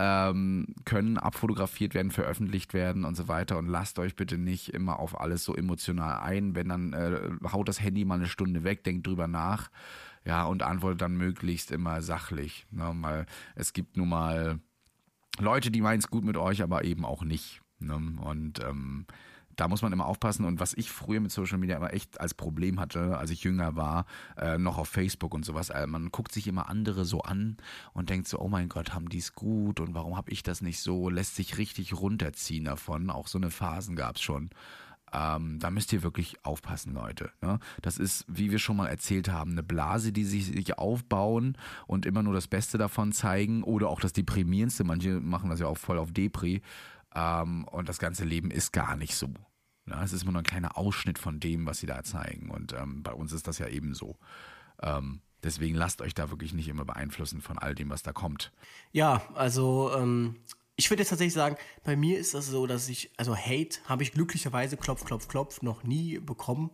können abfotografiert werden, veröffentlicht werden und so weiter. Und lasst euch bitte nicht immer auf alles so emotional ein. Wenn dann haut das Handy mal eine Stunde weg, denkt drüber nach, ja, und antwortet dann möglichst immer sachlich, ne, weil es gibt nun mal Leute, die meinen es gut mit euch, aber eben auch nicht, ne, und da muss man immer aufpassen und was ich früher mit Social Media immer echt als Problem hatte, als ich jünger war, noch auf Facebook und sowas, man guckt sich immer andere so an und denkt so, oh mein Gott, haben die es gut und warum habe ich das nicht so, lässt sich richtig runterziehen davon, auch so eine Phasen gab es schon. Da müsst ihr wirklich aufpassen, Leute. Ne? Das ist, wie wir schon mal erzählt haben, eine Blase, die sich aufbauen und immer nur das Beste davon zeigen oder auch das Deprimierendste. Manche machen das ja auch voll auf Depri. Und das ganze Leben ist gar nicht so. Ja, es ist immer nur ein kleiner Ausschnitt von dem, was sie da zeigen. Und bei uns ist das ja eben so. Deswegen lasst euch da wirklich nicht immer beeinflussen von all dem, was da kommt. ja, also ich würde jetzt tatsächlich sagen, bei mir ist das so, dass also Hate habe ich glücklicherweise, klopf, klopf, klopf, noch nie bekommen.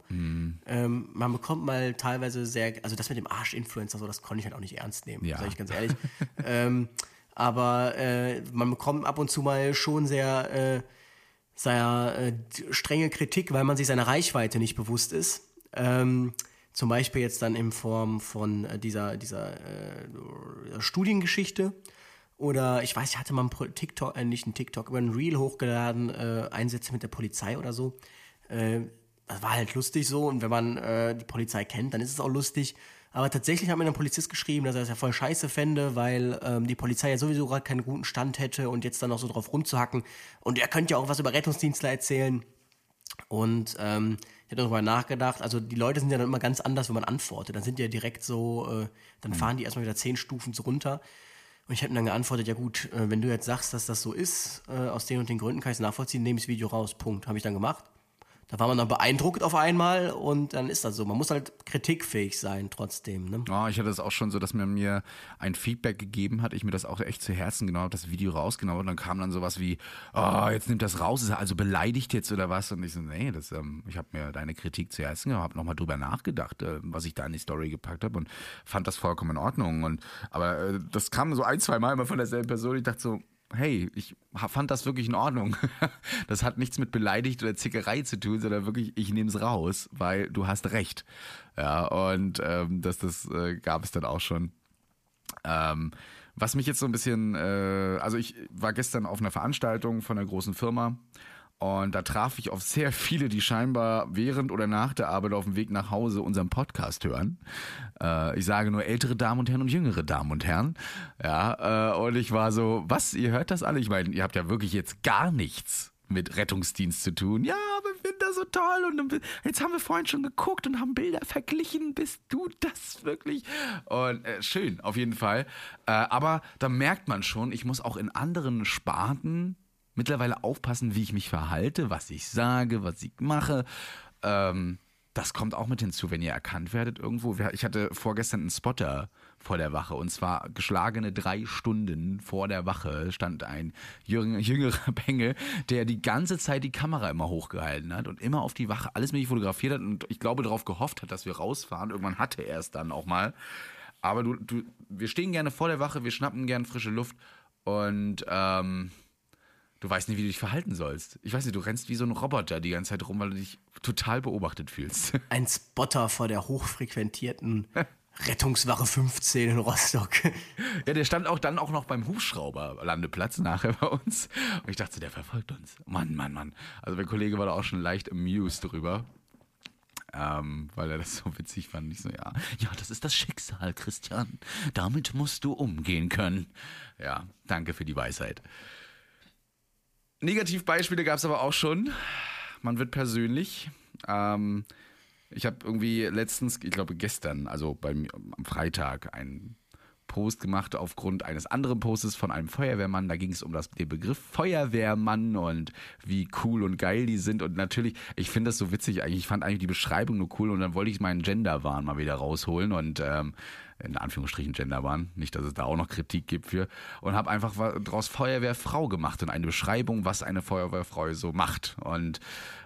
Man bekommt mal teilweise also das mit dem Arsch-Influencer, so, das konnte ich halt auch nicht ernst nehmen, Ja. sage ich ganz ehrlich. Aber man bekommt ab und zu mal schon sehr strenge Kritik, weil man sich seiner Reichweite nicht bewusst ist. Zum Beispiel jetzt dann in Form von dieser Studiengeschichte. Oder ich weiß, ich hatte mal ein Reel hochgeladen, Einsätze mit der Polizei oder so. Das war halt lustig so und wenn man die Polizei kennt, dann ist es auch lustig. Aber tatsächlich hat mir ein Polizist geschrieben, dass er das ja voll scheiße fände, weil die Polizei ja sowieso gerade keinen guten Stand hätte und jetzt dann noch so drauf rumzuhacken. Und er könnte ja auch was über Rettungsdienstler erzählen. Und ich habe darüber nachgedacht, also die Leute sind ja dann immer ganz anders, wenn man antwortet. Dann sind die ja direkt so, dann fahren die erstmal wieder 10 Stufen so runter. Und ich habe ihm dann geantwortet, ja gut, wenn du jetzt sagst, dass das so ist, aus den und den Gründen kann ich es nachvollziehen, nehme ich das Video raus, Punkt. Habe ich dann gemacht. Da war man dann beeindruckt auf einmal und dann ist das so. Man muss halt kritikfähig sein trotzdem. Ne? Oh, ich hatte es auch schon so, dass man mir ein Feedback gegeben hat, ich mir das auch echt zu Herzen genommen habe, das Video rausgenommen und dann kam dann sowas wie, oh, jetzt nimmt das raus, ist er also beleidigt jetzt oder was? Und ich so, nee, ich habe mir deine Kritik zu Herzen genommen, habe nochmal drüber nachgedacht, was ich da in die Story gepackt habe und fand das vollkommen in Ordnung. Aber das kam so 1-2 Mal immer von derselben Person, ich dachte so, hey, ich fand das wirklich in Ordnung. Das hat nichts mit beleidigt oder Zickerei zu tun, sondern wirklich, ich nehme es raus, weil du hast recht. Ja, und das gab es dann auch schon. Was mich jetzt so ein bisschen, also ich war gestern auf einer Veranstaltung von einer großen Firma und da traf ich auf sehr viele, die scheinbar während oder nach der Arbeit auf dem Weg nach Hause unseren Podcast hören. Ich sage nur ältere Damen und Herren und jüngere Damen und Herren. Ja, und ich war so, was, ihr hört das alle? Ich meine, ihr habt ja wirklich jetzt gar nichts mit Rettungsdienst zu tun. Ja, aber ich finde das so toll und jetzt haben wir vorhin schon geguckt und haben Bilder verglichen. Bist du das wirklich? Und schön, auf jeden Fall. Aber da merkt man schon, ich muss auch in anderen Sparten mittlerweile aufpassen, wie ich mich verhalte, was ich sage, was ich mache. Das kommt auch mit hinzu, wenn ihr erkannt werdet irgendwo. Ich hatte vorgestern einen Spotter vor der Wache und zwar geschlagene 3 Stunden vor der Wache stand ein jüngerer Bengel, der die ganze Zeit die Kamera immer hochgehalten hat und immer auf die Wache alles mit fotografiert hat und ich glaube darauf gehofft hat, dass wir rausfahren. Irgendwann hatte er es dann auch mal. Aber wir stehen gerne vor der Wache, wir schnappen gerne frische Luft und Du weißt nicht, wie du dich verhalten sollst. Ich weiß nicht, du rennst wie so ein Roboter die ganze Zeit rum, weil du dich total beobachtet fühlst. Ein Spotter vor der hochfrequentierten Rettungswache 15 in Rostock. Ja, der stand auch dann auch noch beim Hubschrauberlandeplatz nachher bei uns. Und ich dachte, der verfolgt uns. Mann. Also mein Kollege war da auch schon leicht amused drüber. Weil er das so witzig fand. Ich so, ja, das ist das Schicksal, Christian. Damit musst du umgehen können. Ja, danke für die Weisheit. Negativbeispiele gab es aber auch schon. Man wird persönlich. Ich habe irgendwie letztens, ich glaube gestern, also am Freitag, einen Post gemacht aufgrund eines anderen Postes von einem Feuerwehrmann. Da ging es um den Begriff Feuerwehrmann und wie cool und geil die sind. Und natürlich, ich finde das so witzig eigentlich. Ich fand eigentlich die Beschreibung nur cool und dann wollte ich meinen Genderwahn mal wieder rausholen und in Anführungsstrichen Genderwahn, nicht, dass es da auch noch Kritik gibt für, und habe einfach daraus Feuerwehrfrau gemacht und eine Beschreibung, was eine Feuerwehrfrau so macht. Und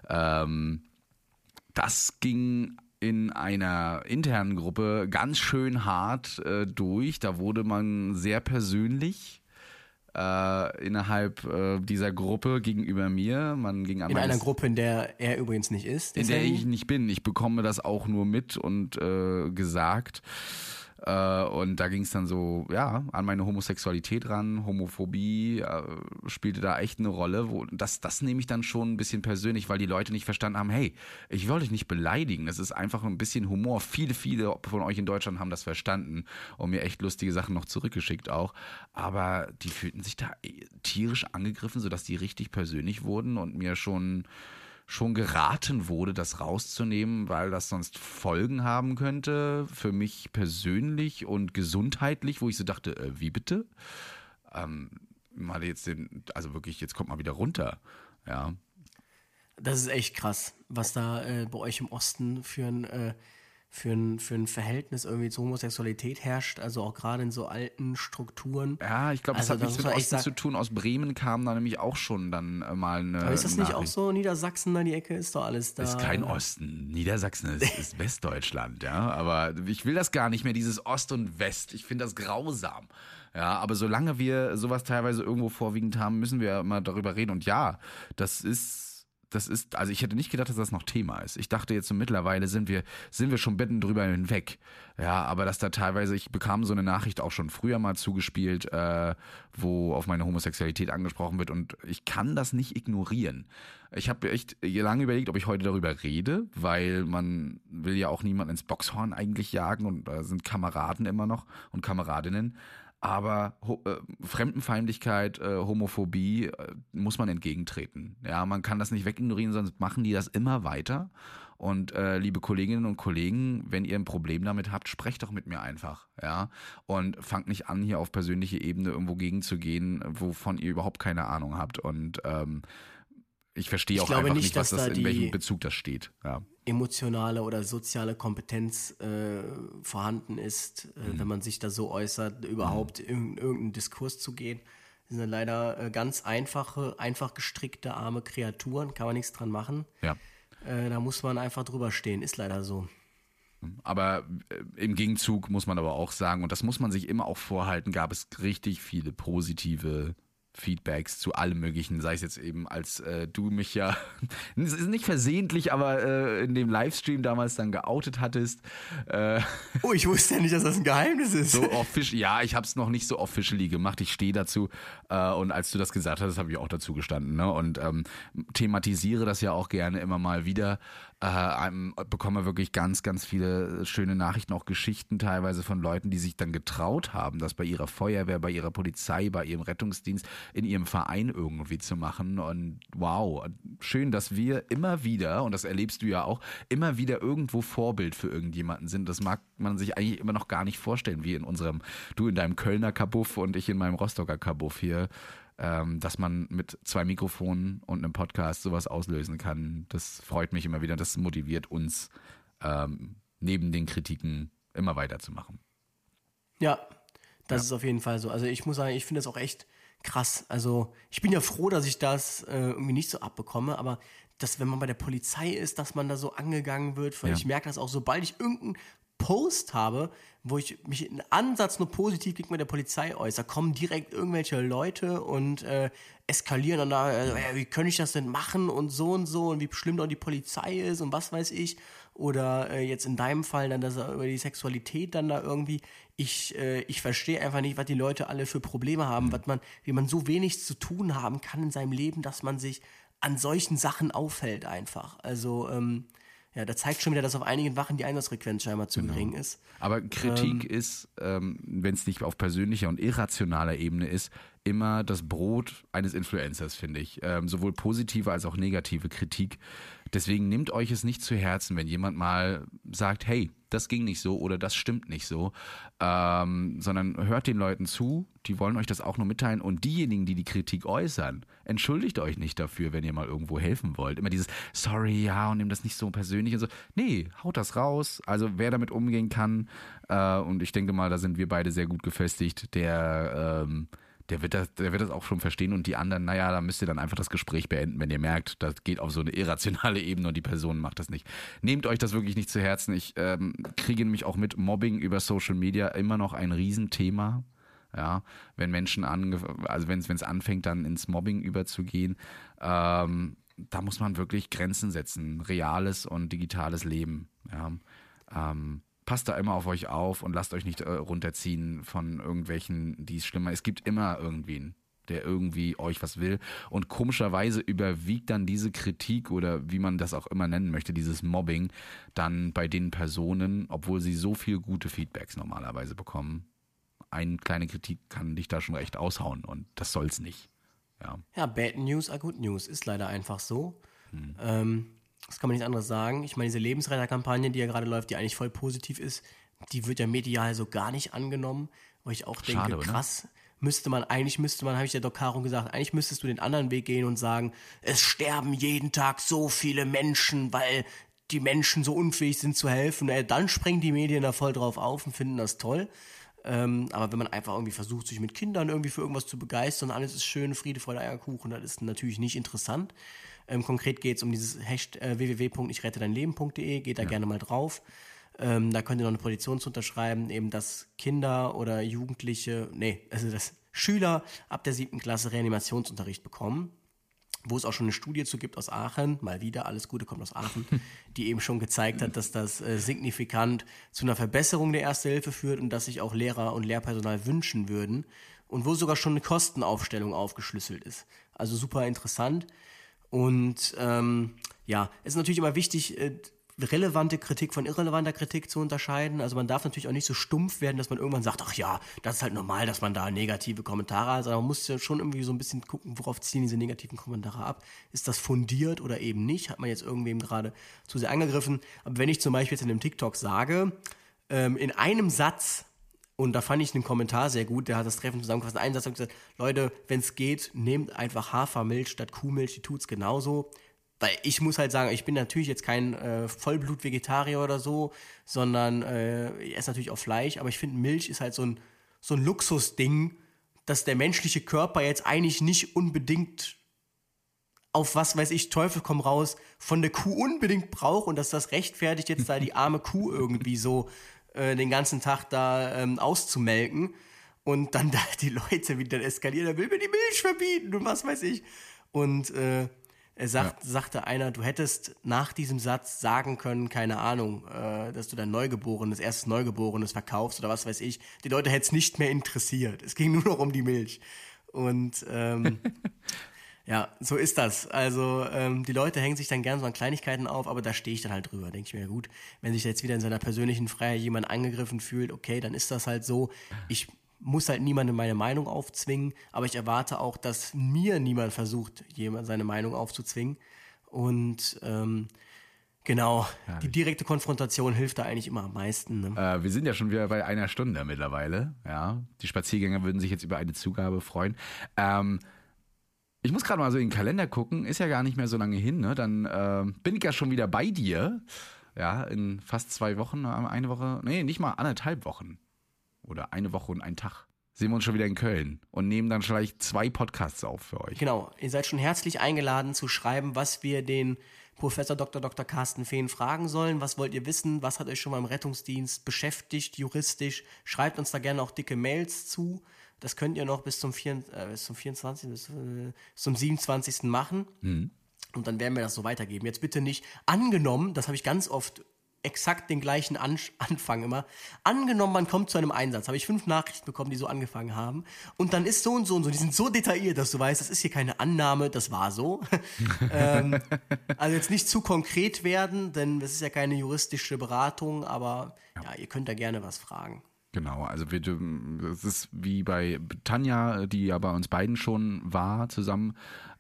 das ging in einer internen Gruppe ganz schön hart durch. Da wurde man sehr persönlich innerhalb dieser Gruppe gegenüber mir. Man ging in einer Gruppe, in der er übrigens nicht ist. In der ich nicht bin. Ich bekomme das auch nur mit und gesagt. Und da ging es dann so, ja, an meine Homosexualität ran, Homophobie spielte da echt eine Rolle. Das nehme ich dann schon ein bisschen persönlich, weil die Leute nicht verstanden haben, hey, ich wollte dich nicht beleidigen, das ist einfach ein bisschen Humor. Viele von euch in Deutschland haben das verstanden und mir echt lustige Sachen noch zurückgeschickt auch. Aber die fühlten sich da tierisch angegriffen, sodass die richtig persönlich wurden und mir schon geraten wurde, das rauszunehmen, weil das sonst Folgen haben könnte für mich persönlich und gesundheitlich, wo ich so dachte, wie bitte? Mal jetzt jetzt kommt mal wieder runter, ja. Das ist echt krass, was da bei euch im Osten für ein Verhältnis irgendwie zur Homosexualität herrscht, also auch gerade in so alten Strukturen. Ja, ich glaube, das hat nichts mit Osten zu tun. Aus Bremen kam da nämlich auch schon dann mal eine Aber ist das nicht auch so, Niedersachsen, da die Ecke, ist doch alles da? Ist kein Osten. Niedersachsen ist Westdeutschland, ja. Aber ich will das gar nicht mehr, dieses Ost und West. Ich finde das grausam. Ja, aber solange wir sowas teilweise irgendwo vorwiegend haben, müssen wir immer darüber reden. Und ja, das ist, also ich hätte nicht gedacht, dass das noch Thema ist. Ich dachte jetzt so mittlerweile sind wir schon Betten drüber hinweg. Ja, aber dass da teilweise, ich bekam so eine Nachricht auch schon früher mal zugespielt, wo auf meine Homosexualität angesprochen wird und ich kann das nicht ignorieren. Ich habe echt lange überlegt, ob ich heute darüber rede, weil man will ja auch niemanden ins Boxhorn eigentlich jagen und da sind Kameraden immer noch und Kameradinnen. Aber Fremdenfeindlichkeit, Homophobie muss man entgegentreten. Ja, man kann das nicht wegignorieren, sonst machen die das immer weiter. Und liebe Kolleginnen und Kollegen, wenn ihr ein Problem damit habt, sprecht doch mit mir einfach. Ja, und fangt nicht an, hier auf persönliche Ebene irgendwo gegenzugehen, wovon ihr überhaupt keine Ahnung habt. Und ich verstehe auch einfach nicht, was das in welchem Bezug das steht. Ja. Emotionale oder soziale Kompetenz vorhanden ist, wenn man sich da so äußert, überhaupt in irgendeinen Diskurs zu gehen. Das sind leider ganz einfach gestrickte, arme Kreaturen, kann man nichts dran machen. Ja. Da muss man einfach drüber stehen, ist leider so. Aber im Gegenzug muss man aber auch sagen, und das muss man sich immer auch vorhalten, gab es richtig viele positive Feedbacks zu allem Möglichen, sei es jetzt eben, als du mich ja, es ist nicht versehentlich, aber in dem Livestream damals dann geoutet hattest. Oh, ich wusste ja nicht, dass das ein Geheimnis ist. So ja, ich habe es noch nicht so officially gemacht, ich stehe dazu und als du das gesagt hast, habe ich auch dazu gestanden, ne? Und thematisiere das ja auch gerne immer mal wieder, bekomme wirklich ganz, ganz viele schöne Nachrichten, auch Geschichten teilweise von Leuten, die sich dann getraut haben, das bei ihrer Feuerwehr, bei ihrer Polizei, bei ihrem Rettungsdienst in ihrem Verein irgendwie zu machen. Und wow, schön, dass wir immer wieder, und das erlebst du ja auch, immer wieder irgendwo Vorbild für irgendjemanden sind. Das mag man sich eigentlich immer noch gar nicht vorstellen, wie du in deinem Kölner Kabuff und ich in meinem Rostocker Kabuff hier, dass man mit 2 Mikrofonen und einem Podcast sowas auslösen kann. Das freut mich immer wieder. Das motiviert uns, neben den Kritiken immer weiterzumachen. Ja, das ist auf jeden Fall so. Also ich muss sagen, ich finde das auch echt krass. Also ich bin ja froh, dass ich das irgendwie nicht so abbekomme, aber dass, wenn man bei der Polizei ist, dass man da so angegangen wird, weil ich merke das auch, sobald ich irgendeinen Post habe, wo ich mich in Ansatz nur positiv gegenüber der Polizei äußere, kommen direkt irgendwelche Leute und eskalieren und da, wie könnte ich das denn machen und so wie schlimm doch die Polizei ist und was weiß ich. Oder jetzt in deinem Fall dann dass über die Sexualität dann da irgendwie. Ich verstehe einfach nicht, was die Leute alle für Probleme haben, wie man so wenig zu tun haben kann in seinem Leben, dass man sich an solchen Sachen aufhält einfach. Also da zeigt schon wieder, dass auf einigen Wachen die Einsatzfrequenz scheinbar zu gering ist. Aber Kritik ist, wenn es nicht auf persönlicher und irrationaler Ebene ist, immer das Brot eines Influencers, finde ich. Sowohl positive als auch negative Kritik. Deswegen nehmt euch es nicht zu Herzen, wenn jemand mal sagt, hey, das ging nicht so oder das stimmt nicht so, sondern hört den Leuten zu, die wollen euch das auch nur mitteilen und diejenigen, die die Kritik äußern, entschuldigt euch nicht dafür, wenn ihr mal irgendwo helfen wollt. Immer dieses, sorry, ja, und nehmt das nicht so persönlich und so. Nee, haut das raus. Also wer damit umgehen kann, und ich denke mal, da sind wir beide sehr gut gefestigt, der wird das auch schon verstehen und die anderen, naja, da müsst ihr dann einfach das Gespräch beenden, wenn ihr merkt, das geht auf so eine irrationale Ebene und die Person macht das nicht. Nehmt euch das wirklich nicht zu Herzen. Ich kriege nämlich auch mit Mobbing über Social Media immer noch ein Riesenthema. Ja, wenn Menschen wenn es anfängt, dann ins Mobbing überzugehen, da muss man wirklich Grenzen setzen. Reales und digitales Leben. Ja. Passt da immer auf euch auf und lasst euch nicht runterziehen von irgendwelchen, die es schlimmer. Es gibt immer irgendwen, der irgendwie euch was will. Und komischerweise überwiegt dann diese Kritik oder wie man das auch immer nennen möchte, dieses Mobbing, dann bei den Personen, obwohl sie so viel gute Feedbacks normalerweise bekommen. Eine kleine Kritik kann dich da schon recht aushauen und das soll's nicht. Ja, bad news are good news, ist leider einfach so. Das kann man nicht anderes sagen. Ich meine, diese Lebensretterkampagne, die ja gerade läuft, die eigentlich voll positiv ist, die wird ja medial so gar nicht angenommen, wo ich auch denke, schade, krass, müsste man, habe ich der Doc Caro gesagt, eigentlich müsstest du den anderen Weg gehen und sagen, es sterben jeden Tag so viele Menschen, weil die Menschen so unfähig sind zu helfen. Dann springen die Medien da voll drauf auf und finden das toll. Aber wenn man einfach irgendwie versucht, sich mit Kindern irgendwie für irgendwas zu begeistern, alles ist schön, Friede, Freude, Eierkuchen, das ist natürlich nicht interessant. Konkret geht es um dieses www.ichrettedeinleben.de, geht da gerne mal drauf. Da könnt ihr noch eine Petition zu unterschreiben, eben dass Kinder oder Jugendliche, dass Schüler ab der 7. Klasse Reanimationsunterricht bekommen, wo es auch schon eine Studie zu gibt aus Aachen, mal wieder, alles Gute kommt aus Aachen, die eben schon gezeigt hat, dass das signifikant zu einer Verbesserung der Erste Hilfe führt und dass sich auch Lehrer und Lehrpersonal wünschen würden und wo sogar schon eine Kostenaufstellung aufgeschlüsselt ist. Also super interessant. Und es ist natürlich immer wichtig, relevante Kritik von irrelevanter Kritik zu unterscheiden. Also man darf natürlich auch nicht so stumpf werden, dass man irgendwann sagt, ach ja, das ist halt normal, dass man da negative Kommentare hat. Aber man muss ja schon irgendwie so ein bisschen gucken, worauf ziehen diese negativen Kommentare ab. Ist das fundiert oder eben nicht? Hat man jetzt irgendwem gerade zu sehr angegriffen? Aber wenn ich zum Beispiel jetzt in einem TikTok sage, in einem Satz, und da fand ich einen Kommentar sehr gut, der hat das treffend zusammengefasst. In einem Satz hat gesagt, Leute, wenn es geht, nehmt einfach Hafermilch statt Kuhmilch, die tut's genauso. Weil ich muss halt sagen, ich bin natürlich jetzt kein Vollblut-Vegetarier oder so, sondern ich esse natürlich auch Fleisch, aber ich finde, Milch ist halt so ein Luxusding, dass der menschliche Körper jetzt eigentlich nicht unbedingt auf was weiß ich, Teufel komm raus, von der Kuh unbedingt braucht und dass das rechtfertigt, jetzt da die arme Kuh irgendwie so den ganzen Tag da auszumelken und dann da die Leute wieder eskalieren, er will mir die Milch verbieten und was weiß ich. Und sagte einer, du hättest nach diesem Satz sagen können, keine Ahnung, dass du dein erstes Neugeborenes verkaufst oder was weiß ich. Die Leute hätte es nicht mehr interessiert. Es ging nur noch um die Milch. Und ja, so ist das. Also die Leute hängen sich dann gern so an Kleinigkeiten auf, aber da stehe ich dann halt drüber. Denke ich mir, ja gut, wenn sich jetzt wieder in seiner persönlichen Freiheit jemand angegriffen fühlt, okay, dann ist das halt so. Ich muss halt niemandem meine Meinung aufzwingen, aber ich erwarte auch, dass mir niemand versucht, jemand seine Meinung aufzuzwingen. Und genau, die direkte Konfrontation hilft da eigentlich immer am meisten. Ne? Wir sind ja schon wieder bei 1 Stunde mittlerweile. Ja, die Spaziergänger würden sich jetzt über eine Zugabe freuen. Ich muss gerade mal so in den Kalender gucken, ist ja gar nicht mehr so lange hin, ne? Dann bin ich ja schon wieder bei dir. Ja, in fast 2 Wochen, eine Woche, nee, nicht mal 1,5 Wochen. Oder 1 Woche und 1 Tag. Sehen wir uns schon wieder in Köln und nehmen dann vielleicht 2 Podcasts auf für euch. Genau, ihr seid schon herzlich eingeladen zu schreiben, was wir den Professor Dr. Carsten Fehn fragen sollen. Was wollt ihr wissen? Was hat euch schon mal im Rettungsdienst beschäftigt, juristisch? Schreibt uns da gerne auch dicke Mails zu. Das könnt ihr noch bis zum 27. machen. Und dann werden wir das so weitergeben. Jetzt bitte nicht angenommen, das habe ich ganz oft exakt den gleichen Anfang immer. Angenommen, man kommt zu einem Einsatz. Habe ich 5 Nachrichten bekommen, die so angefangen haben. Und dann ist so und so und so. Die sind so detailliert, dass du weißt, das ist hier keine Annahme, das war so. Also jetzt nicht zu konkret werden, denn das ist ja keine juristische Beratung, aber ja, ihr könnt da gerne was fragen. Genau, also es ist wie bei Tanja, die ja bei uns beiden schon war zusammen,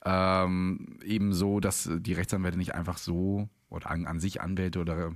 eben so, dass die Rechtsanwälte nicht einfach so oder an sich Anwälte oder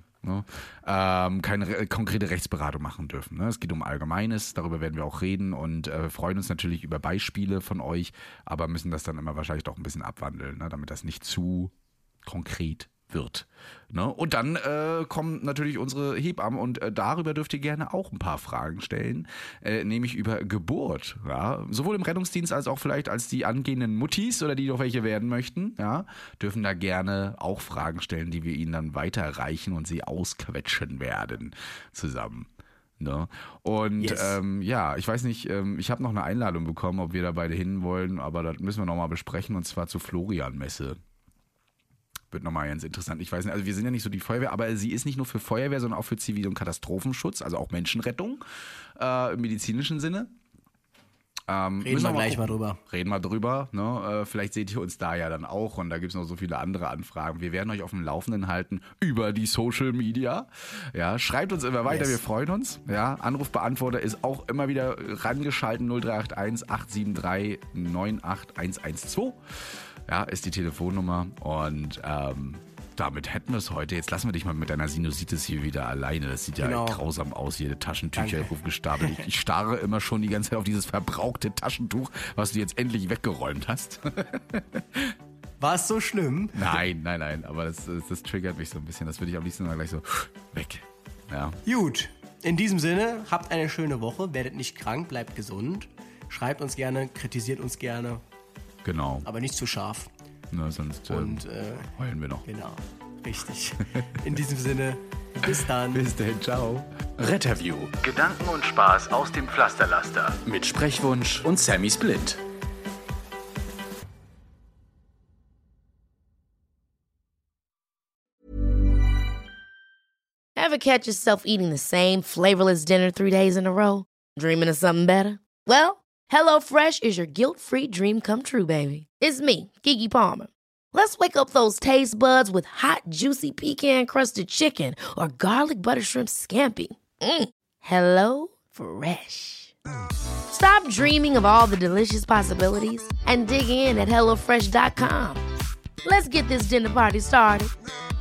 keine konkrete Rechtsberatung machen dürfen. Ne? Es geht um Allgemeines, darüber werden wir auch reden und freuen uns natürlich über Beispiele von euch, aber müssen das dann immer wahrscheinlich doch ein bisschen abwandeln, ne? Damit das nicht zu konkret wird. Ne? Und dann kommen natürlich unsere Hebammen und darüber dürft ihr gerne auch ein paar Fragen stellen, nämlich über Geburt. Ja? Sowohl im Rettungsdienst als auch vielleicht als die angehenden Muttis oder die noch welche werden möchten, ja? Dürfen da gerne auch Fragen stellen, die wir ihnen dann weiterreichen und sie ausquetschen werden zusammen. Ne? Und yes. Ich weiß nicht, ich habe noch eine Einladung bekommen, ob wir da beide hin wollen, aber das müssen wir nochmal besprechen und zwar zur Florian-Messe. Wird nochmal ganz interessant. Ich weiß nicht, also wir sind ja nicht so die Feuerwehr, aber sie ist nicht nur für Feuerwehr, sondern auch für Zivil- und Katastrophenschutz, also auch Menschenrettung im medizinischen Sinne. Reden wir gleich mal drüber. Reden wir drüber. Ne? Vielleicht seht ihr uns da ja dann auch und da gibt es noch so viele andere Anfragen. Wir werden euch auf dem Laufenden halten über die Social Media. Ja, schreibt uns immer weiter, wir freuen uns. Ja, Anrufbeantworter ist auch immer wieder rangeschalten 0381 873 98112. Ja, ist die Telefonnummer und damit hätten wir es heute. Jetzt lassen wir dich mal mit deiner Sinusitis hier wieder alleine. Das sieht ja grausam aus, jede Taschentücher aufgestapelt. Ich starre immer schon die ganze Zeit auf dieses verbrauchte Taschentuch, was du jetzt endlich weggeräumt hast. War es so schlimm? Nein, aber das triggert mich so ein bisschen. Das würde ich am liebsten mal gleich so weg. Ja. Gut, in diesem Sinne, habt eine schöne Woche, werdet nicht krank, bleibt gesund. Schreibt uns gerne, kritisiert uns gerne. Genau. Aber nicht zu scharf. Na, sonst heulen wir noch. Genau, richtig. In diesem Sinne, bis dann. Bis dann, ciao. Retterview Gedanken und Spaß aus dem Pflasterlaster. mit Sprechwunsch und Sammy Splint. Ever catch yourself eating the same flavorless dinner 3 days in a row? Dreaming of something better? Well, HelloFresh is your guilt-free dream come true, baby. It's me, Keke Palmer. Let's wake up those taste buds with hot, juicy pecan-crusted chicken or garlic butter shrimp scampi. Hello Fresh. Stop dreaming of all the delicious possibilities and dig in at HelloFresh.com. Let's get this dinner party started.